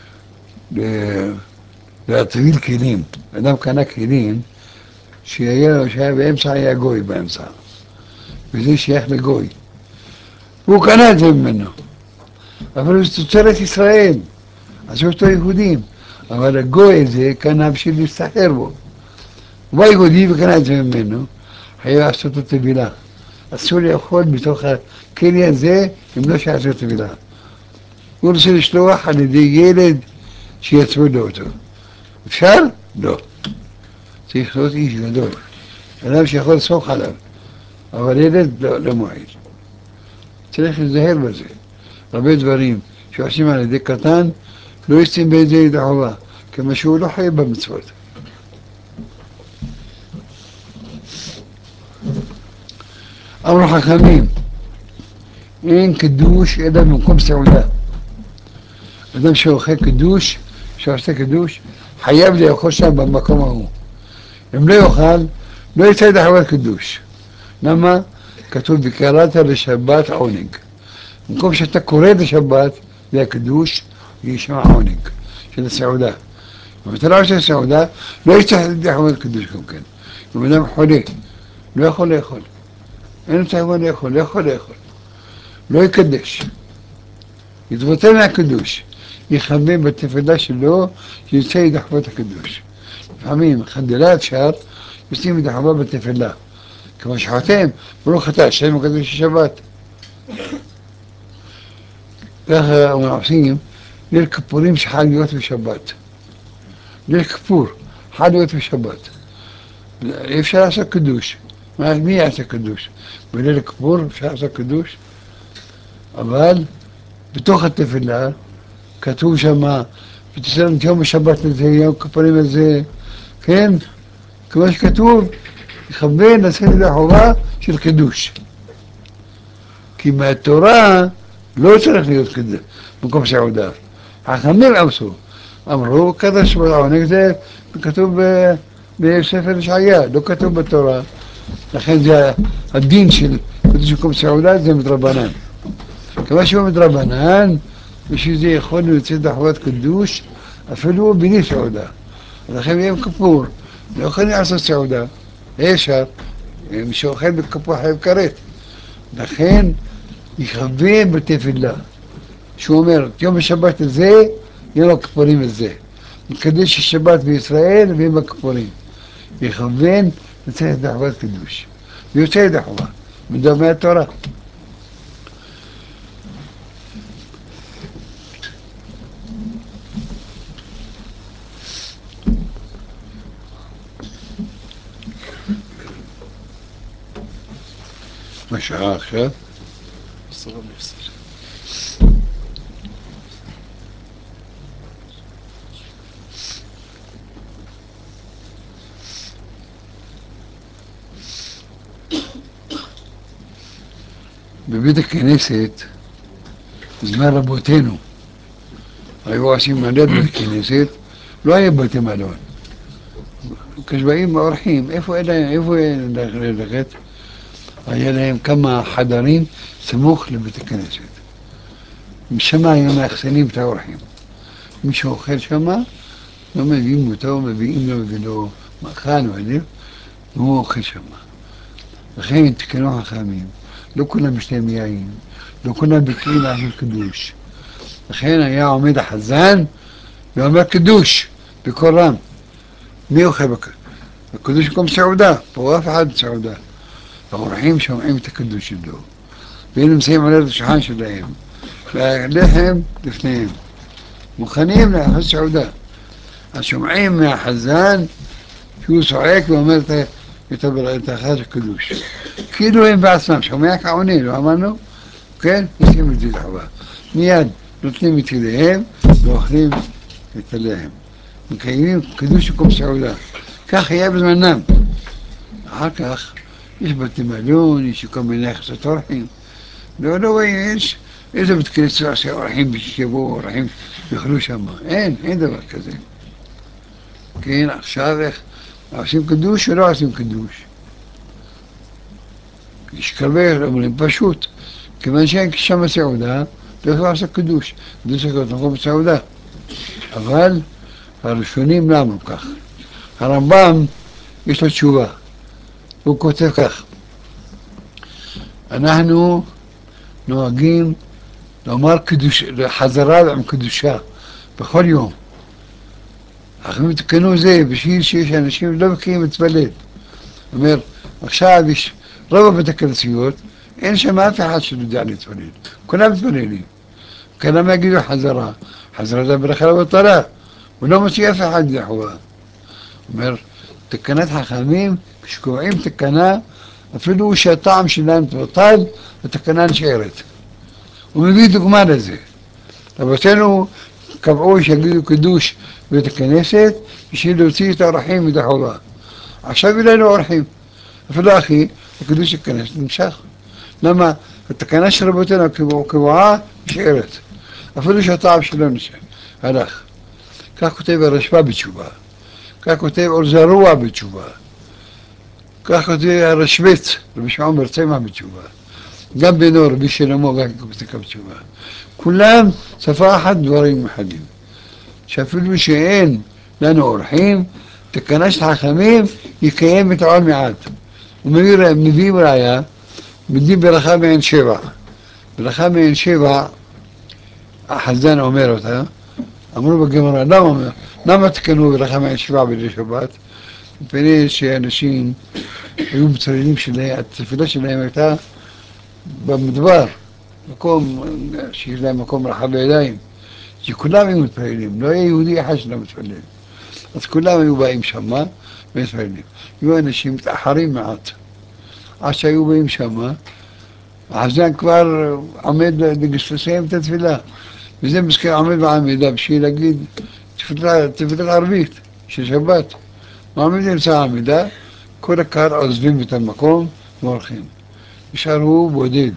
להטביל כלים. אדם קנה כלים שהיה באמצע, היה גוי באמצע. וזה שייך לגוי. הוא קנה את זה ממנו. אבל זה תוצרת ישראל. אז יש אותו יהודים. אבל הגוי הזה קנה בשביל להסתחרר בו. הוא בא יהודי וקנה את זה ממנו. חייב לעשות לו טבילה. אסור לאכול בתוך הכלי הזה אם לא שיעשו טבילה. הוא רוצה לשלוח על ידי ילד שיצמידו אותו. אפשר? לא. צריך להיות איש גדול. אדם שיכול לסמוך עליו, אבל ילד לא מועיל. צריך להיזהר בזה. הרבה דברים שעושים על ידי קטן, לא יוצאים בידי ידי חובה, כמו שהוא לא חייב במצוות. אמרו חכמים, אין קידוש אלא במקום סעודה. אדם שאוכל קידוש, שעושה קידוש, חייב לאכול שם במקום ההוא. אם לא יאכל, לא יצא ידי חובת קידוש. למה? כתוב וקראת לשבת עונג. במקום שאתה קורא לשבת, זה הקידוש, יהיה שם עונג של הסעודה. אם אתה לא עושה סעודה, לא יצא ידי חובת קידוש גם כן. אם אדם חולה, לא יכול לאכול. אין לו תאווה לאכול, לא יכול לאכול. לא יקדש. יתבטל מהקידוש. יכוון בתפילה שלו, שיצא ידי חובת הקידוש. לפעמים חדלה אפשר, יוצאים ידי חובה בתפילה. כמו שחותם, ברוך אתה, השם הקדוש השבת. ככה עושים ליל כיפורים שחל להיות בשבת. ליל כיפור, חל להיות בשבת. אי אפשר לעשות קידוש. מי יעשה קידוש? בליל כיפור אפשר לעשות קידוש? אבל בתוך התפילה כתוב שם, ותצלם את יום השבת הזה, יום כיפורים הזה, כן? כמו שכתוב, יכוון לצאת ידי חובה של קידוש. כי מהתורה לא צריך להיות כזה, במקום סעודה. חכמים עשו, אמרו, קדש בעונג זה כתוב בספר ישעיה, לא כתוב בתורה. לכן זה הדין של קדוש במקום סעודה, זה מדרבנן. כמה שהוא מדרבנן, בשביל זה יכול לצאת לחובת קדוש, אפילו בלי סעודה. לכן יום כיפור, לא יכולים לעשות סעודה, אי אפשר, מי שאוכל בכיפור חייב כרת. לכן יכוון בתפילה, שהוא אומר, יום השבת הזה, יום הכיפורים הזה. מקדש השבת בישראל ויום הכיפורים. יכוון לצאת לחובת קדוש. ויוצא ידי חובה, מדבר התורה. מה שעה עכשיו? בבית הכנסת, בזמן רבותינו, היו עושים מלא בית כנסת, לא היה בתי מלון. כשבאים האורחים, איפה ללכת? היה להם כמה חדרים סמוך לבית הכנסת. משם היו מאחסנים את האורחים. מי שאוכל שם, לא מביאים אותו, מביאים לו מאכל ועדיף, והוא אוכל שם. לכן תקנו חכמים, לא כולם משתים יין, לא כולם בקיאים לעשות קידוש. לכן היה עומד החזן ואומר קידוש בקול רם. מי אוכל בקידוש במקום סעודה? פה אף אחד סעודה. האורחים שומעים את הקידוש שלו, והם נמצאים על השולחן שלהם, והלחם לפניהם, מוכנים לעשות סעודה. אז שומעים מהחזן שהוא צועק ואומר את אחת הקידוש. כאילו הם בעצמם, שומע כעונה, לא אמרנו? כן? עושים את זה לחובה. מיד נותנים את ידיהם ואוכלים את הלחם. מקיימים קידוש במקום סעודה. כך היה בזמנם. אחר כך יש בתי מלון, יש כל מיני יחסות אורחים. לא, יש איזה בית כנסת עושה אורחים שיבואו אורחים ויאכלו שם. אין דבר כזה. כן, עכשיו איך עושים קידוש או לא עושים קידוש? יש כרבה אומרים פשוט, כיוון שאין שם סעודה, לא יכול לעשות קידוש. זה צריך להיות מקום סעודה. אבל הראשונים לא אמרו כך. הרמב"ם יש לו תשובה. הוא כותב כך: אנחנו נוהגים לומר חזרה עם קדושה בכל יום. אנחנו תקנו זה בשביל שיש אנשים לא בקיאים להתפלל. אומר, עכשיו יש רוב בית הכנסיות, אין שם אף אחד שלא יודע להתפלל. כולם מתפללים. כולם יגידו חזרה. חזרה זה ברכה לבטלה. ולא מוציא אף אחד לחובה. אומר, תקנת חכמים, כשקוראים תקנה, אפילו שהטעם שלהם תבוטל, התקנה נשארת. הוא מביא דוגמה לזה. רבותינו קבעו שיגידו קידוש בית הכנסת בשביל להוציא את האורחים מדי חובה. עכשיו אלינו אורחים. אפילו אחי, הקידוש הכנסת נמשך. למה? התקנה של רבותינו קבועה נשארת. אפילו שהטעם שלו נשאר. הלך. כך כותב הרשב"א בתשובה. כך כותב אור זרוע בתשובה. כך כותב הרשב"ץ, רבי שמעון בר צמח בתשובה. גם בנו רבי שלמה גם כותב בתשובה. כולם שפה אחת דברים אחדים. שאפילו שאין לנו אורחים, תקנה של חכמים יקיים את העול מעט. ומביא ראיה, מדין ברכה מעין שבע. ברכה מעין שבע, החזן אומר אותה, אמרו בגמרא, למה תקנו ברכה מעין שבע בלי שבת? מפני שאנשים היו מתפללים שלהם, התפילה שלהם הייתה במדבר, מקום שיש להם מקום רחב בידיים, שכולם היו מתפללים, לא היה יהודי אחד שלא מתפלל. אז כולם היו באים שמה ומתפללים. היו אנשים מתאחרים מעט. עד שהיו באים שמה, החזן כבר עומד לסיים את התפילה. וזה מסכים עומד בעמידה בשביל להגיד תפילה ערבית של שבת. מעמיד נמצא עמידה, כל הקהל עוזבים את המקום והולכים. נשאר הוא בודד.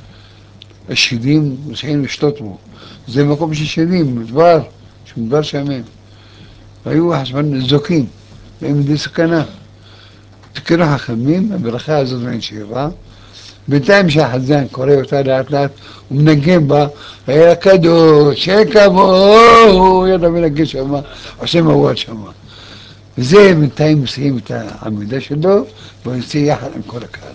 השדים נוסעים לשתות בו. זה מקום של שדים, מדבר שמן. והיו חשבן זוקים, והם די סכנה. תקנו חכמים, הברכה הזאת מעין שבע. בינתיים שהחזן קורא אותה לאט לאט ומנגן בה, היה קדוש, כמוהו, ידע מנגן שמה, עושה מוות שמה. וזה בינתיים מסיים את העמידה שלו, והוא יוצא יחד עם כל הקהל.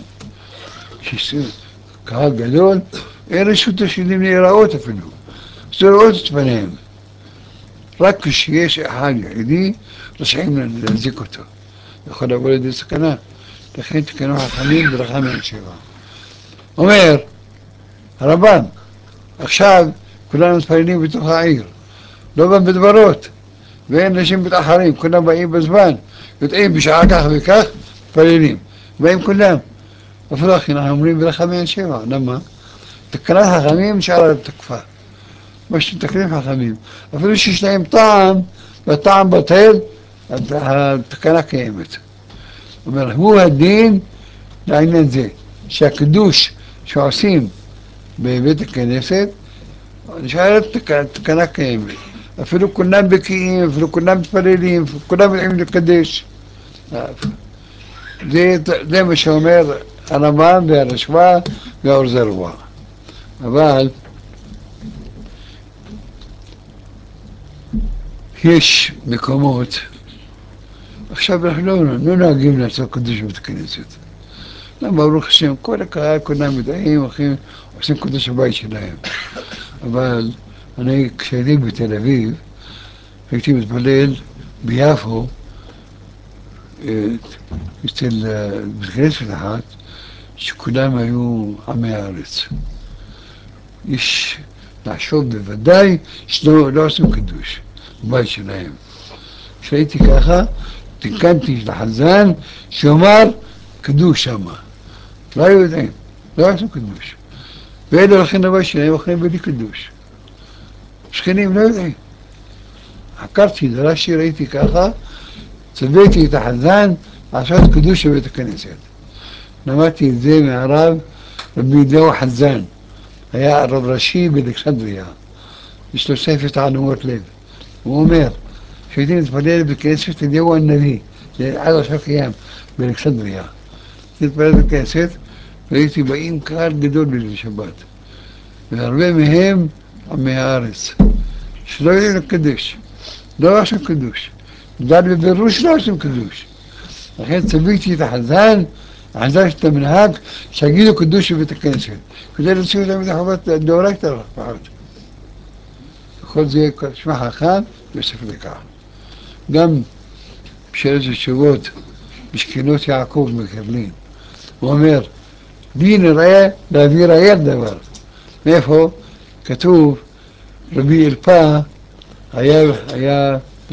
קהל גדול, אין רשות השדים להיראות אפילו, זה לראות את פניהם. רק כשיש אחד יחידי, רשאים להזיק אותו. יכול לבוא לידי סכנה. לכן תקנו חכמים ברכה מעין שבע. אומר, הרמב"ן, עכשיו כולנו מתפללים בתוך העיר, לא במדברות, ואין אנשים מתאחרים, כולם באים בזמן, יודעים בשעה כך וכך, מתפללים, באים כולם. אפילו אחי, אנחנו אומרים ברכה מעין שבע, למה? תקנת חכמים נשאר על תקפה. מה שתקנים חכמים, אפילו שיש להם טעם, והטעם בטל, התקנה קיימת. אומר, הוא הדין לעניין זה, שהקדוש שעושים בבית הכנסת, נשארת תקנה קיימת. אפילו כולם בקיאים, אפילו כולם מתפללים, כולם יודעים לקדש. זה מה שאומר הרמב"ם והרשב"א והאור זרוע. אבל יש מקומות, עכשיו אנחנו לא נוהגים לעשות קדוש בבית הכנסת. למה ברוך השם, כל הקהל, כולם יודעים, עושים קדוש בבית שלהם. אבל אני, כשהייתי בתל אביב, הייתי מתפלל ביפו, אצל בית כנסת אחת, שכולם היו עמי הארץ. יש לחשוב בוודאי שלא עושים קדוש בבית שלהם. כשהייתי ככה, תיקנתי לחזן שאומר קדוש שמה. לא היו יודעים, לא עשו קדוש. ואלה הולכים לבית שלהם, הולכים בלי קדוש. שכנים לא יודעים. חקרתי, דרשתי, ראיתי ככה, צוויתי את החזן לעשות קדוש בבית הכנסת. למדתי את זה מהרב רבי אליהו חזן. היה הרב ראשי באלכסנדריה. יש לו ספר תעלומות לב. הוא אומר, כשהייתי מתפלל בכנסת אליהו הנביא, עד עכשיו קיים באלכסנדריה. הייתי מתפלל בכנסת, והייתי באים קהל גדול בליל שבת. והרבה מהם עמי הארץ, שלא יודעים לקדש, לא עושים קדוש. דל בבירוש לא עושים קדוש. לכן צוויתי את החזן, החזן את המנהג, שיגידו קדוש בבית הכנסת. כדי להוציא אותם את החובת דאורייתא לפחות. כל זה שמע חכם ויוסף לכך. גם בשאלת התשובות, משכנות יעקב מקבלים. הוא אומר, לי נראה להביא ראיית דבר. מאיפה? כתוב, רבי אלפה היה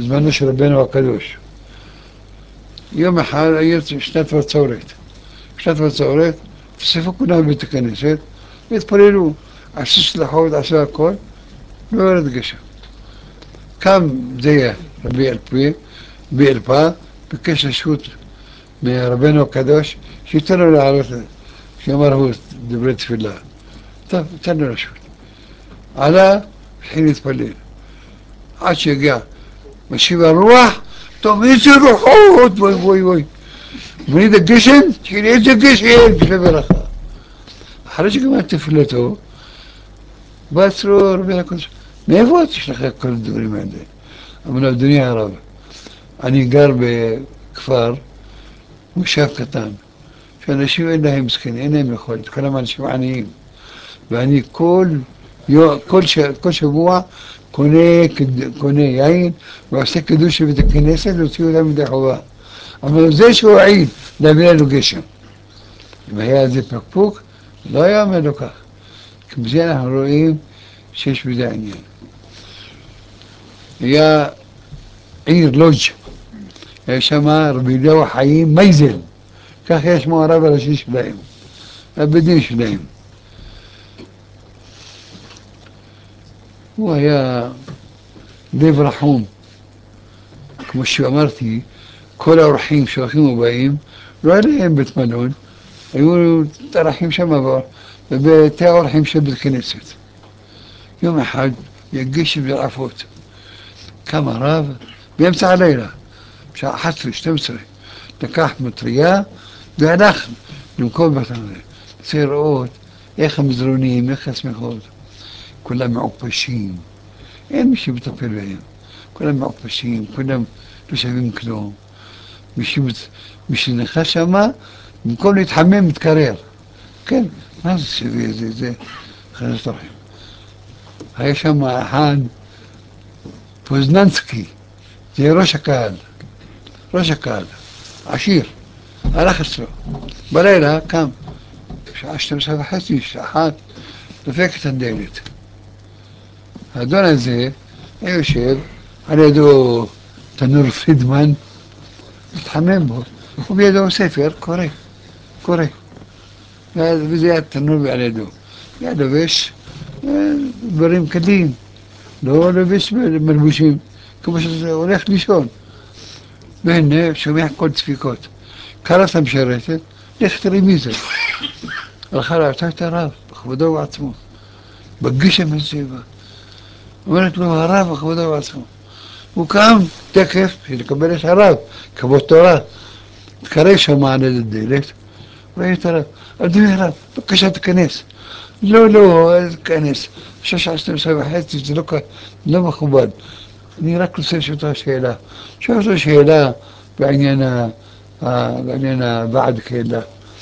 בזמנו של רבנו הקדוש. יום אחד הייתי שנת בצורת. שנת בצורת, אספו כולם בבית הכנסת, והתפללו, עשו סלחות, עשו הכל, לא יורד גשם. קם זה רבי באלפה, ביקש רשות מרבנו הקדוש, שייתן לו לעלות, שאמר הוא דברי תפילה. טוב, ייתן לו רשות. עלה, התחיל להתפלל. עד שהגיע, משיב הרוח, טוב, איזה רוחות, בואי בואי בואי. מוריד הגשם, תגיד, איזה גשם, תפילה ברכה. אחרי שגמר תפילתו, בא אצלו רבי הקדוש, מאיפה יש לך כל הדברים האלה? אמר לו, אדוני הרב, אני גר בכפר, מושב קטן, שאנשים אין להם זקנים, אין להם יכולת, כולם אנשים עניים. ואני כל שבוע קונה יין ועושה קידוש בבית הכנסת להוציא אותם מדי חובה. אבל זה שהוא עיד להביא לנו גשם. אם היה איזה פקפוק, לא היה אומר לו כך. כי בזה אנחנו רואים שיש בזה עניין. היה עיר לודג', היה שם רבי אליהו חיים מייזל, כך יש שמו הרב הראשי שלהם, הבדין שלהם. הוא היה לב רחום, כמו שאמרתי, כל האורחים שהולכים ובאים, לא היה להם בית מלון, היו תארחים שם בבתי האורחים של בית כנסת. יום אחד יגיש ברעפות, קם הרב באמצע הלילה, בשעה 11-12, לקח מטריה והלך למקום בית המלון. רוצה לראות איך המזרונים, איך השמחות. כולם מעופשים, אין מי שמטפל בהם, כולם מעופשים, כולם לא שווים כלום. מי שנכנס שמה, במקום להתחמם, מתקרר. כן, מה זה שווה, זה חזרת לכם. היה שם אחד, פוזננסקי, זה ראש הקהל, עשיר, הלך אצלו. בלילה קם, שעה 12:30, שעה 1, דופק את הדלת. האדון הזה היה יושב, על ידו תנור פרידמן, מתחמם בו, ובידו ספר, קורא. וזה היה תנור על ידו. היה לובש דברים קלים, לא לובש מלבושים, כמו שזה הולך לישון. והנה, שומע כל דפיקות. קרא את המשרתת, לך תראי מי זה. הלכה ראתה את הרב, בכבודו ובעצמו. בגשם הסביבה. אומרת לו, הרב בכבודו ובעצמו. הוא קם תקף, לקבל את הרב, כבוד תורה. התקרב שם על הדלת, רואה את הרב. אדוני הרב, בבקשה תיכנס. לא, תיכנס. 16:30, זה לא מכובד. אני רק רוצה לשאול אותך שאלה. שואל אותו שאלה בעניין הוועד קהילה.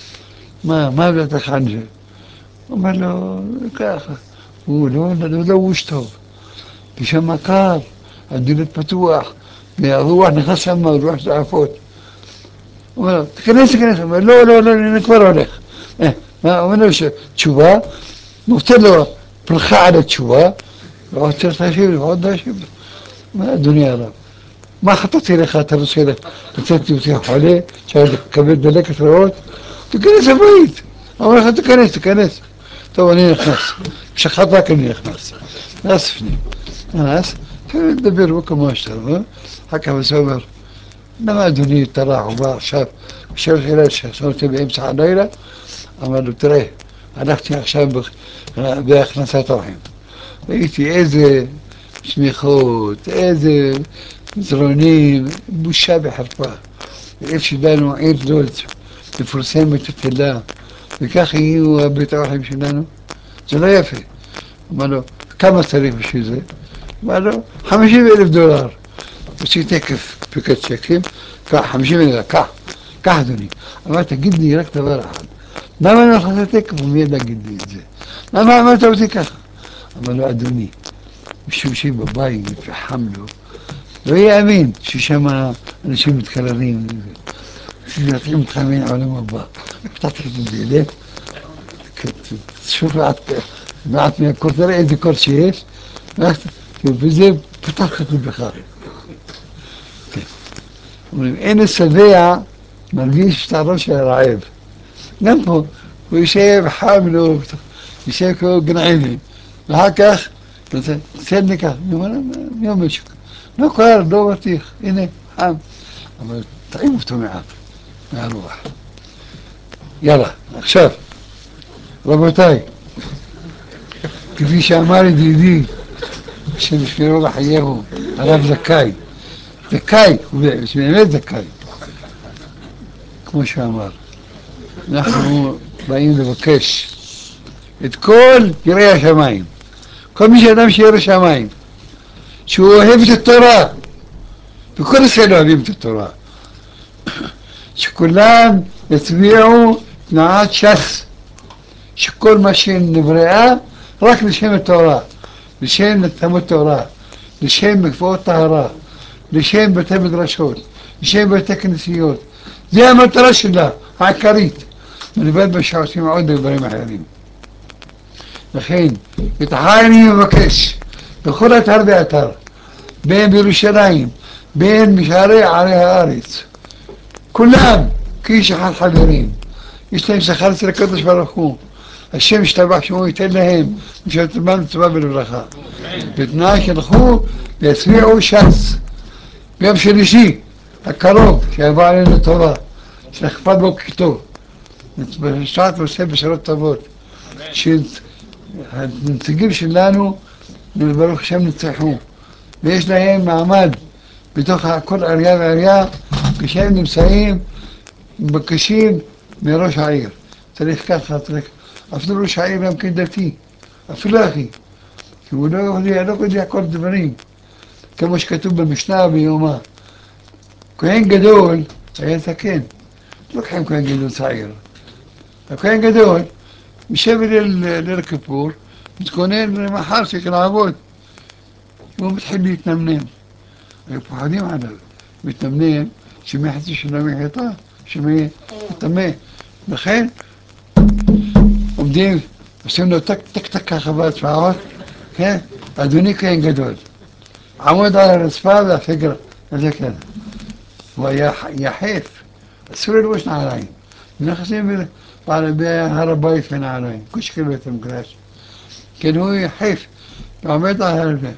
מה דעתך על זה? הוא אומר לו, ככה. הוא לא לבוש טוב. כי שם קר, הדלת פתוח, והרוח נכנס שם, רוח זעפות. הוא אומר לו, תיכנס. הוא אומר, לא, אני כבר הולך. הוא אומר לו תשובה, נותן לו פרחה על התשובה, ועוד צריך להשיב לו, ועוד להשיב לו. הוא אומר, אדוני הרב, מה חטאתי לך, אתה רוצה לצאת אותי חולה, שאני לקבל דלקת ריאות? תיכנס לבית. אמר לך, תיכנס. טוב, אני נכנס. כשחט רק אני נכנס. נכנס לפני. התחיל לדבר כמו שאתה, אחר כך הוא אומר, למה אדוני טרח, הוא בא עכשיו, שאל שאלה שעשו אותי באמצע הלילה, אמר לו, תראה, הלכתי עכשיו בהכנסת אורחים. ראיתי איזה שמיכות, איזה זרונים, בושה וחרפה. ואיפה שבאנו עיר לוד, מפורסמת תפילה, וכך יהיו בית האורחים שלנו. זה לא יפה. אמר לו, כמה צריך בשביל זה? אמר לו, $50,000. הוציא תקף פיקת צ'קים, קח, 50,000, קח אדוני. אמר, תגיד לי רק דבר אחד, למה אני הולך לתת תקף ומיד להגיד לי את זה? למה אמרת אותי ככה? אמר לו, אדוני, משום שבבית וחם לו, לא יאמין ששם אנשים מתקררים. שיתחילים מתחמין העולם הבא. פתחתי את הדלת, תשוב מעט מהקור, תראה איזה קור שיש, וזה פתח את לבך. אומרים, אין השבע מרגיש את הראש של הרעב. גם פה, הוא יושב חם לו, יושב כמו גנעיני, ואחר כך, קצת ניקח, מי אומר שכך? לא קר, לא בטיח, הנה, חם. אבל תעים אותו מעט, מהרוח. יאללה, עכשיו, רבותיי, כפי שאמר ידידי, השם ישמרו לחייהו, הרב זכאי, זכאי, הוא באמת זכאי, כמו שאמר, אנחנו באים לבקש את כל יראי השמיים, כל מי שאדם שירא שמיים, שהוא אוהב את התורה, וכל ישראל אוהבים את התורה, שכולם יצביעו תנועת ש"ס, שכל מה שנבראה רק לשם התורה, לשם תלמוד תורה, לשם מקוואות טהרה, לשם בתי מדרשות, לשם בתי כנסיות. זה המטרה שלה, העיקרית. מלבד מה שעושים עוד דברים אחרים. לכן, את החי אני מבקש, בכל אתר ואתר, בין בירושלים, בין בשערי ערי הארץ, כולם כאיש אחד חברים, יש להם שכר אצל הקדוש ברוך הוא. השם ישתבח שמו ייתן להם, ושתבן טובה ולברכה. בתנאי שילכו ויצביעו ש"ס. ביום שלישי, הקרוב, שיבוא עלינו טובה, שאכפת בו ככתוב. בשעת ועושה בשורות טובות. שהנציגים שלנו, ברוך השם ניצחו. ויש להם מעמד בתוך כל עירייה ועירייה, כשהם נמצאים, מבקשים מראש העיר. צריך ככה, צריך. אפילו ראש העיר גם כן דתי, אפילו אחי, כי הוא לא יודע כל דברים, כמו שכתוב במשנה ביומא. כהן גדול היה זקן, לא כהן גדול צעיר. הכהן גדול משב ליל כיפור, מתכונן למחר שכן לעבוד. הוא מתחיל להתנמנם, היו פוחדים עליו, מתנמנם שמחצי שנה מחייתה, שמטמא. לכן עומדים, עושים לו טק טק טק ככה בהצבעות, כן? אדוני כהן גדול. עמוד על הרצפה והפגר, וזה כן. הוא היה יחף, אסור ללבוש נעליים. נכנסים בהר הבית ונעליים, כושקל בית המקדש. כן, הוא יחף, ועומד על הרצפה,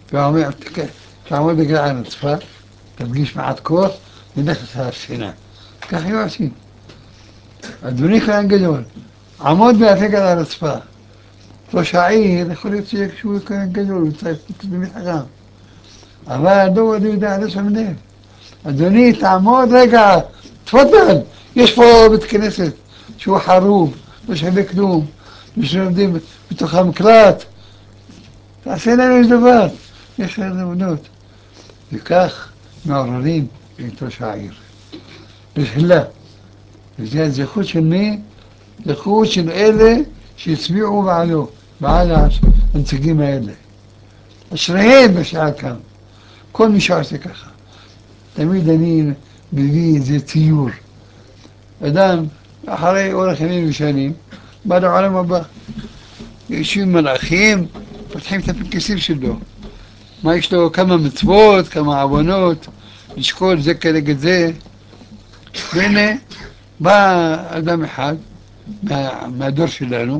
ועומד בגלל על הרצפה, תפגיש מעט כוח, ונכנס על הספינה. כך היו עושים. אדוני כהן גדול. עמוד והפק על הרצפה. ראש העיר יכול להיות שהוא כהן גדול, הוא צריך תמיד חכם. אבל לא יודע, לא שם לב. אדוני, תעמוד רגע, תפדל, יש פה בית כנסת שהוא חרוב, לא שווה כלום, ושלומדים בתוך המקלט. תעשה לנו איזה דבר, יש לנו עבודות. וכך מעוררים את ראש העיר. בשבילה. וזה הזכות של מי? זכות של אלה שהצביעו בעלו, בעל הנציגים האלה. אשריהם בשעה כאן. כל מי שעושה ככה. תמיד אני מביא איזה ציור. אדם, אחרי אורך ימים ושנים, בא לעולם הבא. יושבים מלאכים, פותחים את הפנקסים שלו. מה יש לו? כמה מצוות, כמה עוונות, לשקול זה כנגד זה. והנה, בא אדם אחד, מהדור שלנו,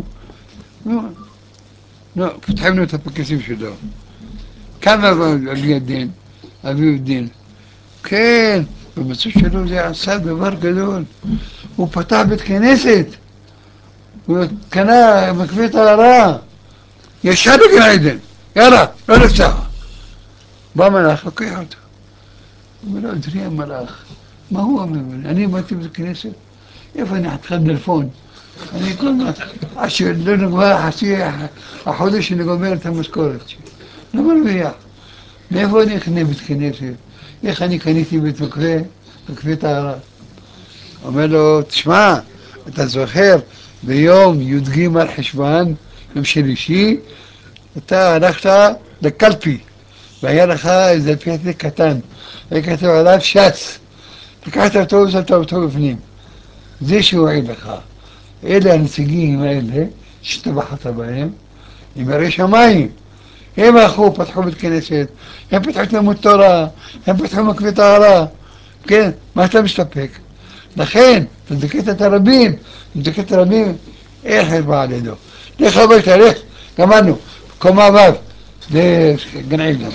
פותחים לו את הפנקסים שלו. כמה אבי הדין, אבי הדין. כן, במצב שלו זה עשה דבר גדול. הוא פתח בית כנסת, הוא קנה מקווה טהרה, ישר בגן עדן, יאללה, לא נפתח. בא מלאך, לוקח אותו. הוא אומר לו, אדוני המלאך, מה הוא אומר? אני באתי בית כנסת, איפה אני חתיכת טלפון? אני כל מה, עד שלא נגמר חצי החודש שאני גומר את המשכורת שלי. לא מרוויח. מאיפה אני אקנה בית כנסת? איך אני קניתי בית מקווה טהרה? אומר לו, תשמע, אתה זוכר, ביום י"ג חשוון, יום שלישי, אתה הלכת לקלפי, והיה לך איזה פתק קטן, היה כתוב עליו ש"ס, לקחת אותו ושמת אותו בפנים. זה שהועיל לך. אלה הנציגים האלה, שטבחת בהם, הם יראי שמיים. הם הלכו, פתחו בית כנסת, הם פתחו תלמוד תורה, הם פתחו מקווה טהרה. כן, מה אתה מסתפק? לכן, תדקת את הרבים, תדקת הרבים, איך ירבע על ידו. לך הביתה, לך, גמרנו, קומה ו', זה גן עדן.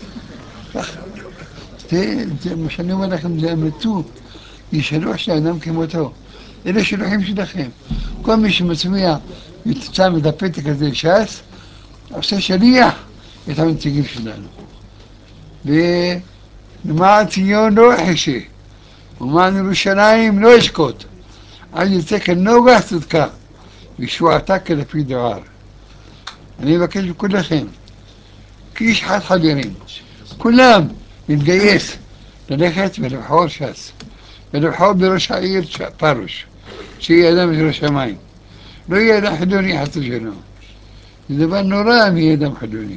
זה מה שאני אומר לכם, זה אמיתות, ישלוח של האדם כמותו. אלה שלוחים שלכם. כל מי שמצביע וצם את הפתק הזה ש"ס, עושה שליח את הנציגים שלנו. ולמען ציון לא יחשה, ולמען ירושלים לא ישקוט, עד יצא כנוגה צדקה, וישועתה כלפיד דוער. אני מבקש מכולכם, כאיש אחד חברים, כולם להתגייס, ללכת ולבחור ש"ס, ולבחור בראש העיר פרוש, שיהיה אדם מראש המים. לא יהיה אדם חילוני חס ושלום. זה דבר נורא אם יהיה אדם חילוני.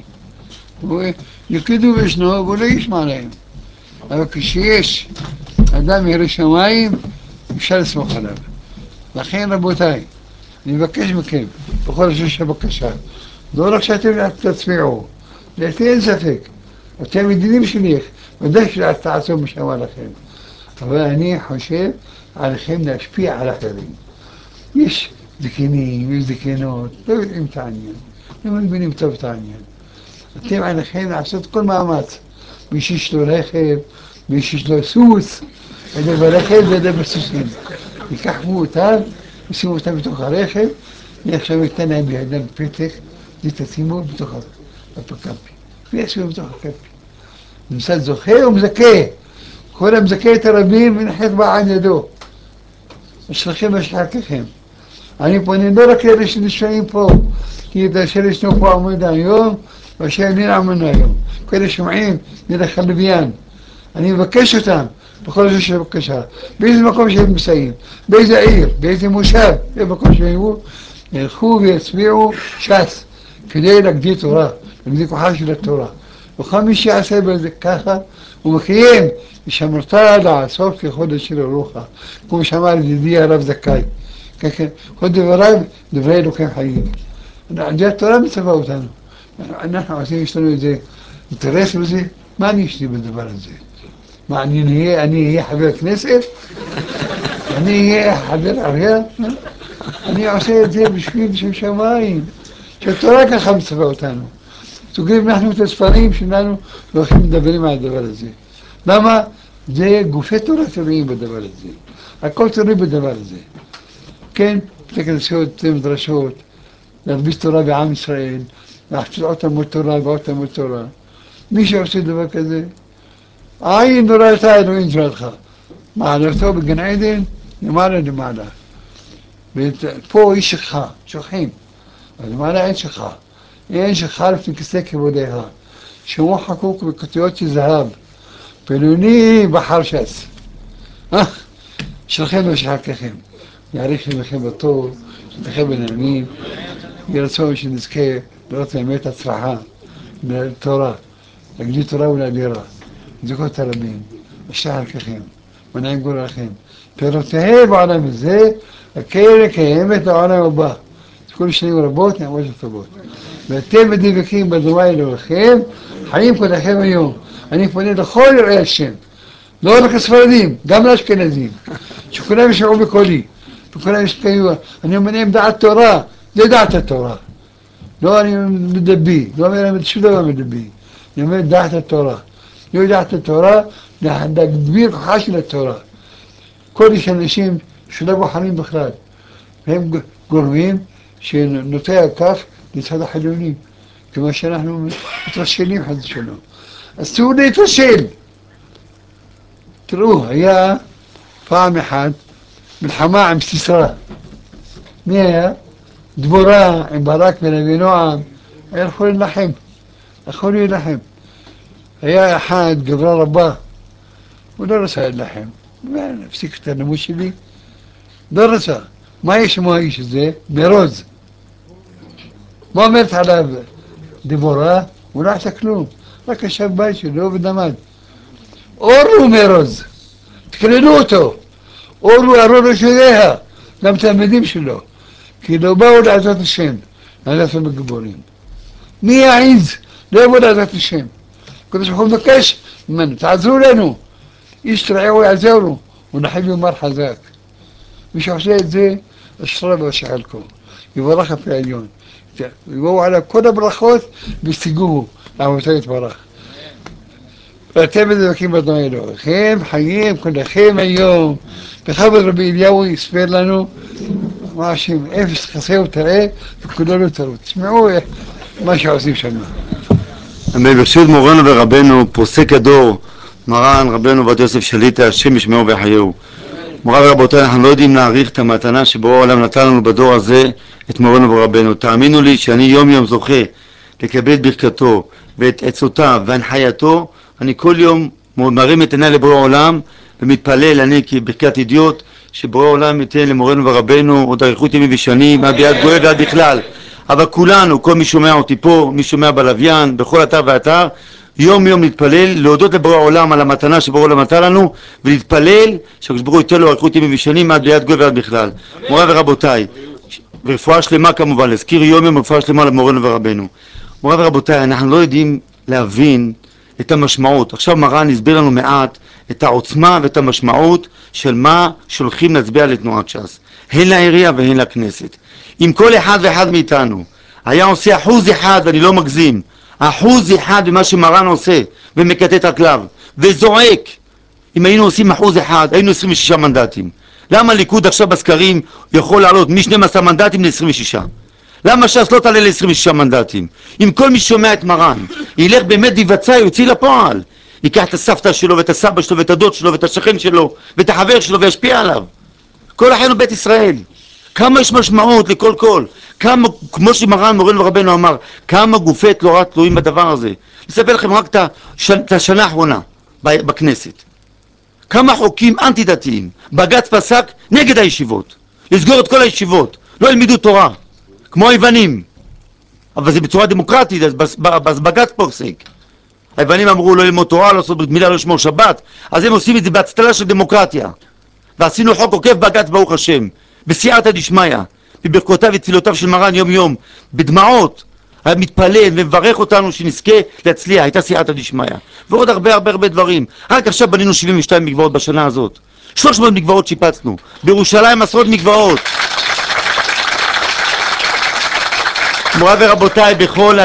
יקדו וישנו והוא לא ישמע להם. אבל כשיש אדם ירא שמיים, אפשר לסמוך עליו. לכן רבותיי, אני מבקש מכם, בכל לשון של בקשה, לא רק שאתם תצביעו, לעתים אין ספק, אתם ידידים שלי, ודאי שתעשו מה שאמר לכם. אבל אני חושב עליכם להשפיע על אחרים. יש זקנים, יש זקנות, לא יודעים את העניין, לא מבינים טוב את העניין. אתם עליכם לעשות כל מאמץ. מי שיש לו רכב, מי שיש לו סוס, ידע ברכב וידע בסוסים. ייקחו אותם, ישימו אותם בתוך הרכב, ועכשיו ייתן להם בידם פתק, ותשימו בתוך הקלפי. וישימו בתוך הקלפי. נמצא זוכה ומזכה. כל המזכה את הרבים ונחת בה על ידו. אשריכם ואשריכם. אני פונה לא רק לאלה שנשמעים פה, כי את אשר ישנו פה עמוד היום, ואשר ננעמנו היום. כאלה שומעים, נלך הלוויין. אני מבקש אותם, בכל זאת של בקשה, באיזה מקום שהם מסייעים, באיזה עיר, באיזה מושב, באיזה מקום שהם יהיו, ילכו ויצביעו ש"ס, כדי להגדיל תורה, להגדיל כוחה של התורה. וכל מי שיעשה בזה ככה, הוא מקיים, ושמרת לעשות כחודש של ארוחה, כמו שאמר ידידי הרב זכאי. כן, כל דבריו, דברי אלוקים חיים. זה התורה מצווה אותנו. אנחנו עושים, יש לנו איזה אינטרס בזה, מה אני יש לי בדבר הזה? מה, אני אהיה חבר כנסת? אני אהיה חבר עריה? אני עושה את זה בשביל שם שמיים, שהתורה ככה מצווה אותנו. סוגרים אנחנו את הספרים שלנו והולכים מדברים על הדבר הזה. למה? זה גופי תורה תלויים בדבר הזה. הכל תלוי בדבר הזה. כן, כנסיות, מדרשות, להרביץ תורה בעם ישראל, להחצות עוד תלמוד תורה ועוד תלמוד תורה. מי שעושה דבר כזה, עין לא ראתה אלוהים זרעתך. מעלתו בגן עדן, למעלה למעלה. ופה היא שכחה, שוכחים. אז למעלה אין שכחה. אין שכחה לפני כיסא כבודיה. שמו חקוק בכותיות של זהב. פלוני בחר ש"ס. שלכם ושחקכם. יעריך לכם בטוב, שלכם בנעמים. יהיה רצון שנזכה לראות באמת הצלחה לתורה, להגדיל תורה ולהדירה. זכות הרבים, אשרי חלקכם, מנעים גורלכם. פירותיהם בעולם הזה, הקרן קיימת לעולם הבא. כל שנים רבות נעמוד טובות. ואתם מדבקים בדומה אלוהיכם, חיים כולכם היום. אני פונה לכל יראי השם, לא רק הספרדים, גם לאשכנזים, שכולם ישמעו בקולי, וכולם ישמעו, אני אומר להם דעת תורה, זה דעת התורה. לא אני מדבי, לא אומר להם שום דבר מדבי, אני אומר דעת התורה. לא דעת התורה, להגביר כוחה של התורה. כל יש אנשים שלא בוחרים בכלל, והם גורמים שנוטה הכף לצד החילונים, כמו שאנחנו מתרשלים חד ושלום. אסור להתרשל. תראו, היה פעם אחת מלחמה עם סיסרא. מי היה? דבורה עם ברק ונבינועם, הלכו להילחם, הלכו להילחם. היה אחד, גברה רבה, הוא לא רצה להילחם. הפסיק את הלימוד שלי, לא רצה. מה יש שמו האיש הזה? מרוז. מה אומרת עליו דבורה? הוא לא עשה כלום, רק ישב בית שלו ולמד. אורו מרוז, תקללו אותו, אורו ארונו שוליה, גם תלמידים שלו, כי לא באו לעזרת השם, לעזרת בגיבורים. מי יעיז? לא יבוא לעזרת השם. הקדוש ברוך הוא מבקש ממנו, תעזרו לנו. איש רעהו יעזר לו, ונחל יאמר חזק. מי שעושה את זה, אשריו ושחלקו. יבורך הפי העליון. יבואו עליו כל הברכות וישיגוהו, לעבודתו יתברך. ואתם מדבקים באדוני אלוהיכם, חיים כולכם היום. בכבוד רבי אליהו יספר לנו מה השם, אפס חסר תראה וכולנו תראו. תשמעו מה שעושים שם. ברשות מורנו ורבנו, פוסק הדור, מרן רבנו עובדיה יוסף שליט"א, השם ישמעו ויחיו. מוריי ורבותיי, אנחנו לא יודעים להעריך את המתנה שבורא העולם נתן לנו בדור הזה, את מורנו ורבנו. תאמינו לי שאני יום יום זוכה לקבל את ברכתו ואת עצותיו והנחייתו. אני כל יום מרים את עיניי לבורא העולם ומתפלל אני כברכת אידיוט שבורא העולם ייתן למורנו ורבנו עוד אריכות ימים ושנים עד ביאת גואל ועד בכלל. אבל כולנו, כל מי שומע אותי פה, מי שומע בלוויין, בכל אתר ואתר, יום יום להתפלל, להודות לבורא העולם על המתנה שבורא העולם נתן לנו, ולהתפלל שהקדוש ברוך הוא ייתן לו אריכות ימים ושנים עד ביאת גואל ועד בכלל. מוריי ורבותיי, ורפואה שלמה כמובן, להזכיר יום יום רפואה שלמה למורנו ורבנו. מוריי ורבותיי, אנחנו לא יודעים להבין את המשמעות. עכשיו מרן הסביר לנו מעט את העוצמה ואת המשמעות של מה שולחים להצביע לתנועת ש"ס, הן לעירייה והן לכנסת. אם כל אחד ואחד מאיתנו היה עושה 1%, ואני לא מגזים, 1% במה שמרן עושה ומקטט רגליו וזועק, אם היינו עושים 1%, היינו 26 מנדטים. למה הליכוד עכשיו בסקרים יכול לעלות מ-12 מנדטים ל-26? למה ש"ס לא תעלה ל-26 מנדטים? אם כל מי שומע את מרן ילך באמת ויבצע, יוציא לפועל, ייקח את הסבתא שלו ואת הסבא שלו ואת הדוד שלו ואת השכן שלו ואת החבר שלו וישפיע עליו. כל אחינו בית ישראל, כמה יש משמעות לכל קול, כמה, כמו שמרן מורנו ורבנו אמר, כמה גופי תורה תלויים בדבר הזה. נספר לכם רק את השנה האחרונה בכנסת. כמה חוקים אנטי דתיים בג"ץ פסק נגד הישיבות, לסגור את כל הישיבות, לא ילמדו תורה כמו היוונים, אבל זה בצורה דמוקרטית. אז בג"ץ פוסק, היוונים אמרו לא ללמוד תורה, לא לעשות ברית מילה, לא לשמור שבת, אז הם עושים את זה בהצטלה של דמוקרטיה, ועשינו חוק עוקף בג"ץ ברוך השם בסייעתא דשמיא, בברכותיו ותפילותיו של מרן יום יום בדמעות היה מתפלל ומברך אותנו שנזכה להצליח, הייתה סייעתא דשמיא ועוד הרבה דברים. רק עכשיו בנינו 72 מקוואות בשנה הזאת, 300 מקוואות שיפצנו בירושלים, עשרות מקוואות. מוריי ורבותיי, בכל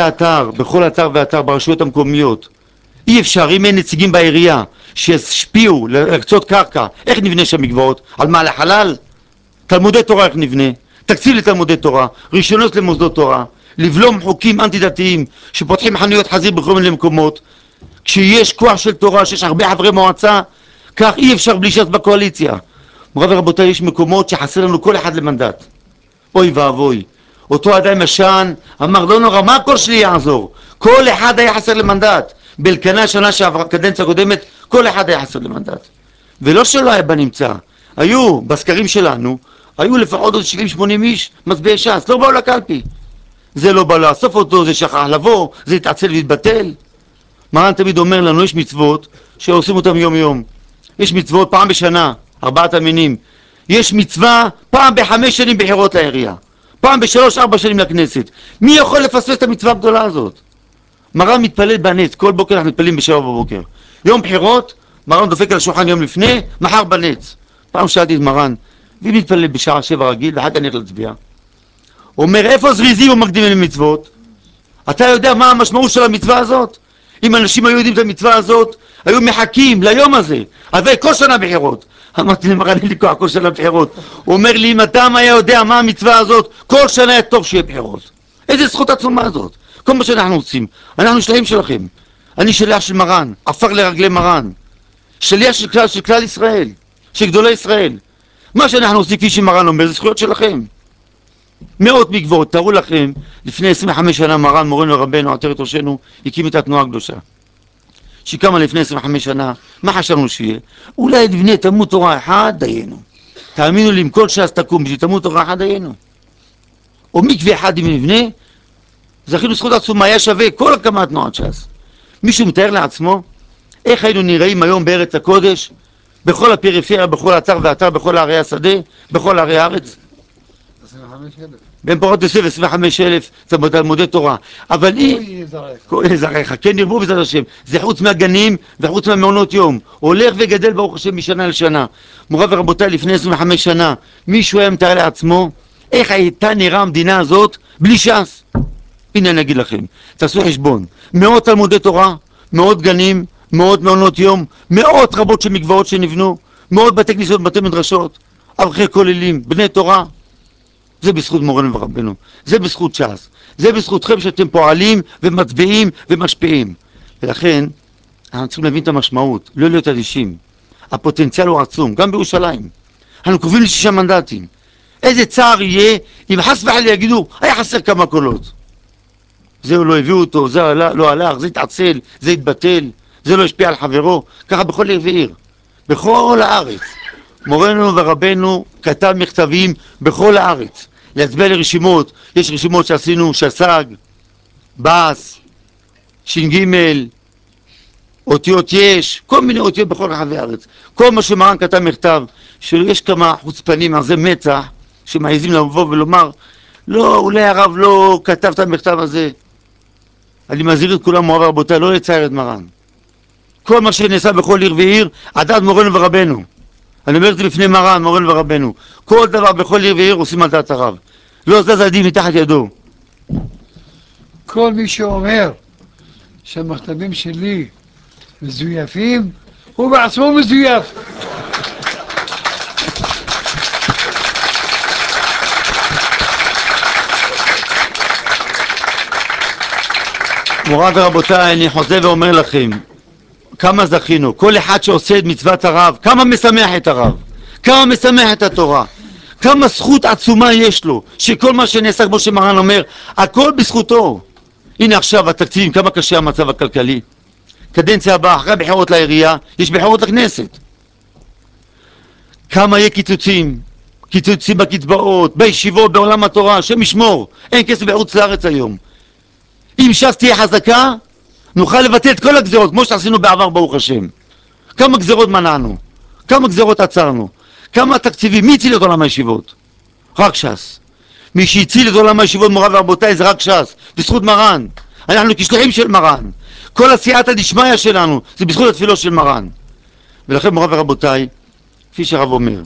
אתר ואתר ברשויות המקומיות אי אפשר, אם אין נציגים בעירייה שישפיעו להקצות קרקע, איך נבנה שם מקוואות? על מה, לחלל? תלמודי תורה איך נבנה? תקציב לתלמודי תורה, רישיונות למוסדות תורה, לבלום חוקים אנטי דתיים שפותחים חנויות חזיר בכל מיני מקומות. כשיש כוח של תורה, שיש הרבה חברי מועצה, כך אי אפשר בלי ש"ס בקואליציה. מוריי ורבותיי, יש מקומות שחסר לנו כל אחד למנדט. אוי ואבוי, אותו אדם ישן אמר לא נורא, מה הקול שלי יעזור? כל אחד היה חסר למנדט. באלקנה שנה שעברה, קדנציה קודמת, כל אחד היה חסר למנדט. ולא שלא היה בנמצא, היו בסקרים שלנו, היו לפחות עוד 70-80 איש מצביעי ש"ס, לא באו לקלפי. זה לא בא לאסוף אותו, זה שכח לבוא, זה התעצל והתבטל. מרן תמיד אומר לנו, יש מצוות שעושים אותם יום יום. יש מצוות פעם בשנה, 4 המינים. יש מצווה פעם ב5 שנים בחירות לעירייה, פעם ב3-4 שנים לכנסת. מי יכול לפספס את המצווה הגדולה הזאת? מרן מתפלל בנץ, כל בוקר אנחנו מתפללים ב7 בבוקר. יום בחירות, מרן דופק על השולחן יום לפני, מחר בנץ. פעם שאלתי את מרן, ואם מתפלל בשעה 7 רגיל, ואחר כך אני הולך להצביע? הוא אומר, איפה זריזים ומקדימים למצוות? אתה יודע מה המשמעות של המצווה הזאת? אם אנשים היו יודעים את המצווה הזאת, היו מחכים ליום הזה. אבל כל שנה בחירות. אמרתי למרן, אין לי כוח כל שנה בחירות. הוא אומר לי, אם אתה היה יודע מה המצווה הזאת, כל שנה היה טוב שיהיה בחירות. איזה זכות עצומה הזאת? כל מה שאנחנו עושים, אנחנו שלחים שלכם. אני שליח של מרן, עפר לרגלי מרן. שליח של כלל ישראל, של גדולי ישראל. מה שאנחנו עושים כפי שמרן אומר, זה זכויות שלכם. מאות מקוואות, תראו לכם, לפני 25 שנה מרן מורנו ורבנו עטרת ראשנו הקים את התנועה הקדושה שקמה לפני 25 שנה. מה חשבנו שיהיה? אולי נבנה תלמוד תורה אחד, דיינו. תאמינו לי, אם כל ש"ס תקום בשביל תלמוד תורה אחד, דיינו. או מקווה אחד אם נבנה, זכינו זכות עצומה, היה שווה כל הקמת תנועת ש"ס. מישהו מתאר לעצמו איך היינו נראים היום בארץ הקודש, בכל הפריפריה, בכל אתר ואתר, בכל ערי השדה, בכל ערי הארץ? 25,000. בן פורת יוסף 25,000 תלמודי תורה. אבל היא... יזרעך. זרעך, כן ירבו בעזרת השם. זה חוץ מהגנים וחוץ מהמעונות יום. הולך וגדל ברוך השם משנה לשנה. מורה ורבותיי, לפני 25 שנה, מישהו היה מתאר לעצמו איך הייתה נראה המדינה הזאת בלי ש"ס. הנה אני אגיד לכם, תעשו חשבון. מאות תלמודי תורה, מאות גנים, מאות מעונות יום, מאות רבות של מקוואות שנבנו, מאות בתי כנסיות, בתי מדרשות, אברכי כוללים, בני תורה. זה בזכות מורנו ורבנו, זה בזכות ש"ס, זה בזכותכם שאתם פועלים ומצביעים ומשפיעים. ולכן אנחנו צריכים להבין את המשמעות, לא להיות אדישים. הפוטנציאל הוא עצום, גם בירושלים. אנחנו קרובים ל6 מנדטים. איזה צער יהיה אם חס וחלילה יגידו, היה חסר כמה קולות. זהו לא הביאו אותו, זה לא הלך, זה התעצל, זה התבטל, זה לא השפיע על חברו. ככה בכל עיר ועיר, בכל הארץ. מורנו ורבנו כתב מכתבים בכל הארץ. להצביע לרשימות, יש רשימות שעשינו, שס"ג, בס, ש"ג, אותיות יש, כל מיני אותיות בכל רחבי הארץ. כל מה שמרן כתב מכתב, שיש כמה חוצפנים, עזי מצח, שמעזים לבוא ולומר, לא, אולי הרב לא כתב את המכתב הזה. אני מזהיר את כולם, מוריי ורבותיי, לא לצייר את מרן. כל מה שנעשה בכל עיר ועיר, עדת מורנו ורבנו. אני אומר את זה בפני מרן, מורנו ורבנו. כל דבר בכל עיר ועיר עושים על דעת הרב. לא זז הדין מתחת ידו. כל מי שאומר שהמכתבים שלי מזויפים, הוא בעצמו מזויף. מוריי ורבותיי, אני חוזר ואומר לכם, כמה זכינו, כל אחד שעושה את מצוות הרב, כמה משמח את הרב, כמה משמח את התורה, כמה זכות עצומה יש לו, שכל מה שנעשה, כמו שמרן אומר, הכל בזכותו. הנה עכשיו התקציבים, כמה קשה המצב הכלכלי. קדנציה הבאה, אחרי הבחירות לעירייה, יש בחירות לכנסת. כמה יהיה קיצוצים, קיצוצים בקצבאות, בישיבות, בעולם התורה, השם ישמור, אין כסף בחוץ לארץ היום. אם ש"ס תהיה חזקה, נוכל לבטל את כל הגזרות, כמו שעשינו בעבר, ברוך השם. כמה גזרות מנענו, כמה גזרות עצרנו, כמה תקציבים, מי הציל את עולם הישיבות? רק ש"ס. מי שהציל את עולם הישיבות, מוריי ורבותיי, זה רק ש"ס, בזכות מרן. אנחנו כשלוחים של מרן. כל הסייעתא דשמיא שלנו, זה בזכות התפילות של מרן. ולכן מוריי ורבותיי, כפי שהרב אומר,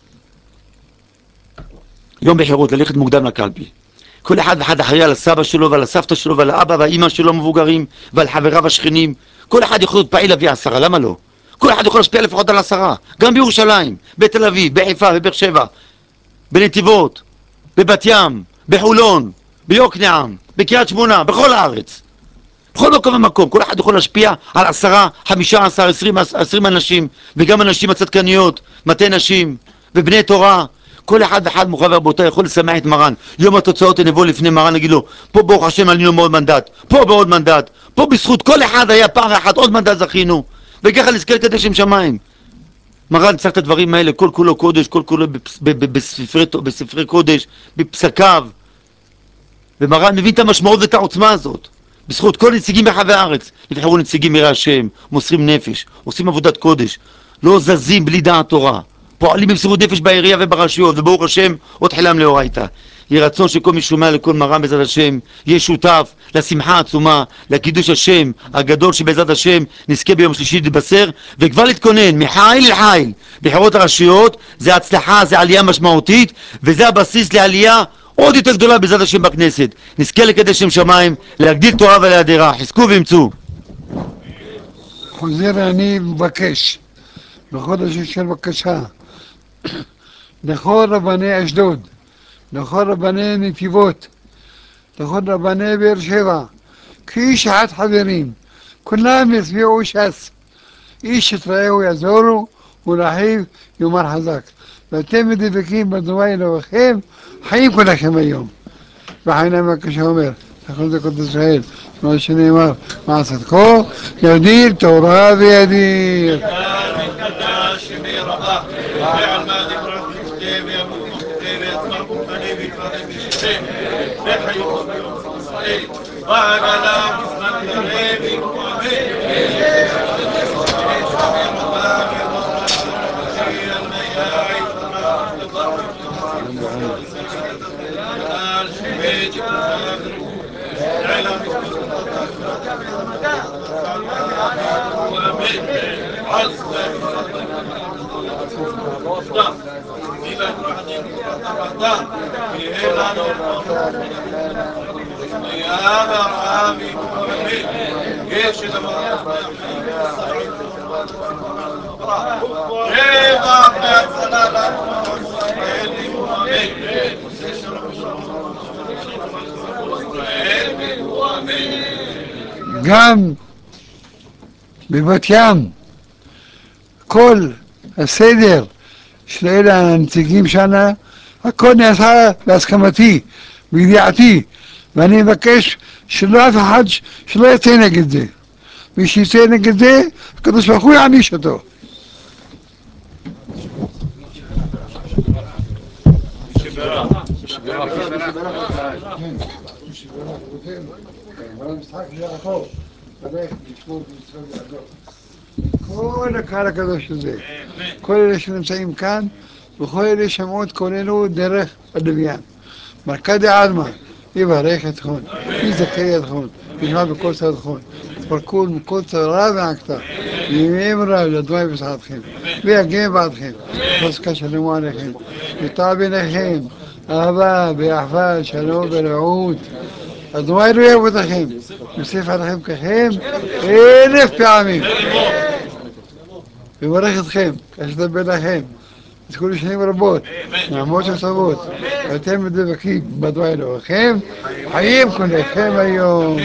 יום בחירות, ללכת מוקדם לקלפי. כל אחד ואחד אחראי על הסבא שלו ועל הסבתא שלו ועל האבא והאמא שלו המבוגרים ועל חבריו השכנים. כל אחד יכול להיות פעיל להביא 10, למה לא? כל אחד יכול להשפיע לפחות על 10, גם בירושלים, בתל אביב, בחיפה, בבאר שבע, בנתיבות, בבת ים, בחולון, ביוקנעם, בקריית שמונה, בכל הארץ. בכל מקום ומקום, כל אחד יכול להשפיע על 10, 15, 20 אנשים, וגם אנשים הצדקניות, מטה נשים ובני תורה. כל אחד ואחד מוריי ורבותיי יכול לשמח את מרן. יום התוצאות נבוא לפני מרן, נגיד לו, פה ברוך השם עלינו מעוד מנדט, פה בעוד מנדט, פה בזכות כל אחד היה פער אחד, עוד מנדט זכינו, וככה נזכה לקדש שם שמיים. מרן צריך את הדברים האלה, כל כולו קודש, כל כולו בספרי קודש, בפסקיו, ומרן מבין את המשמעות ואת העוצמה הזאת. בזכות כל נציגים ברחבי הארץ, נבחרו נציגים מיראי השם, מוסרים נפש, עושים עבודת קודש, לא זזים בלי דעת תורה. פועלים במסירות נפש בעירייה וברשויות, וברוך השם, עוד חילם לאורייתא. יהי רצון שכל מי שומע לכל מרן בעזרת השם, יהיה שותף לשמחה העצומה, לקידוש השם הגדול שבעזרת השם נזכה ביום שלישי להתבשר, וכבר להתכונן מחיל לחיל. בחירות הרשויות זה הצלחה, זה עלייה משמעותית, וזה הבסיס לעלייה עוד יותר גדולה בעזרת השם בכנסת. נזכה לקדש שם שמיים, להגדיל תורה ולהדרה. חזקו ואמצו. חוזר אני מבקש, בחודש של בקשה, לכל רבני אשדוד, לכל רבני נתיבות, לכל רבני באר שבע, כאיש אחד חברים, כולם יצביעו ש"ס. איש את רעהו יעזורו ולאחיו יאמר חזק. ואתם מדבקים בתורה אלוהיכם, חיים כולכם היום. וחינם הקשה אומר, תכון זה קודש ישראל, כמו שנאמר, מעשתכו, ידיר תורה וידיר. גם בבת ים כל הסדר של אלה הנציגים שנה, הכל נעשה בהסכמתי, בידיעתי, ואני מבקש שלא אף אחד שלא יצא נגד זה. מי שיצא נגד זה, הקדוש ברוך הוא יעניש אותו. כל הקהל הקדוש הזה, כל אלה שנמצאים כאן, וכל אלה שמעו את קולנו דרך הלוויין. מרקדי עלמא, יברך אתכם, יזכה אתכם, ישמע בכל צעדכם, תפרקו מכל צרה ועקתה, ויאמרה לדמי בסעדכם, ויגן בעדכם, חזקה שלום עליכם, יטע ביניכם, אהבה ואחווה, שלום ורעות. אדוני לא יאהב אותכם, יוסיף עליכם ככם 1000 פעמים. ויברך אתכם, כשתדבר לכם, תזכו שנים רבות, נעמות שטובות, ואתם מדבקים בדואי אלוהיכם, חיים כולכם היום.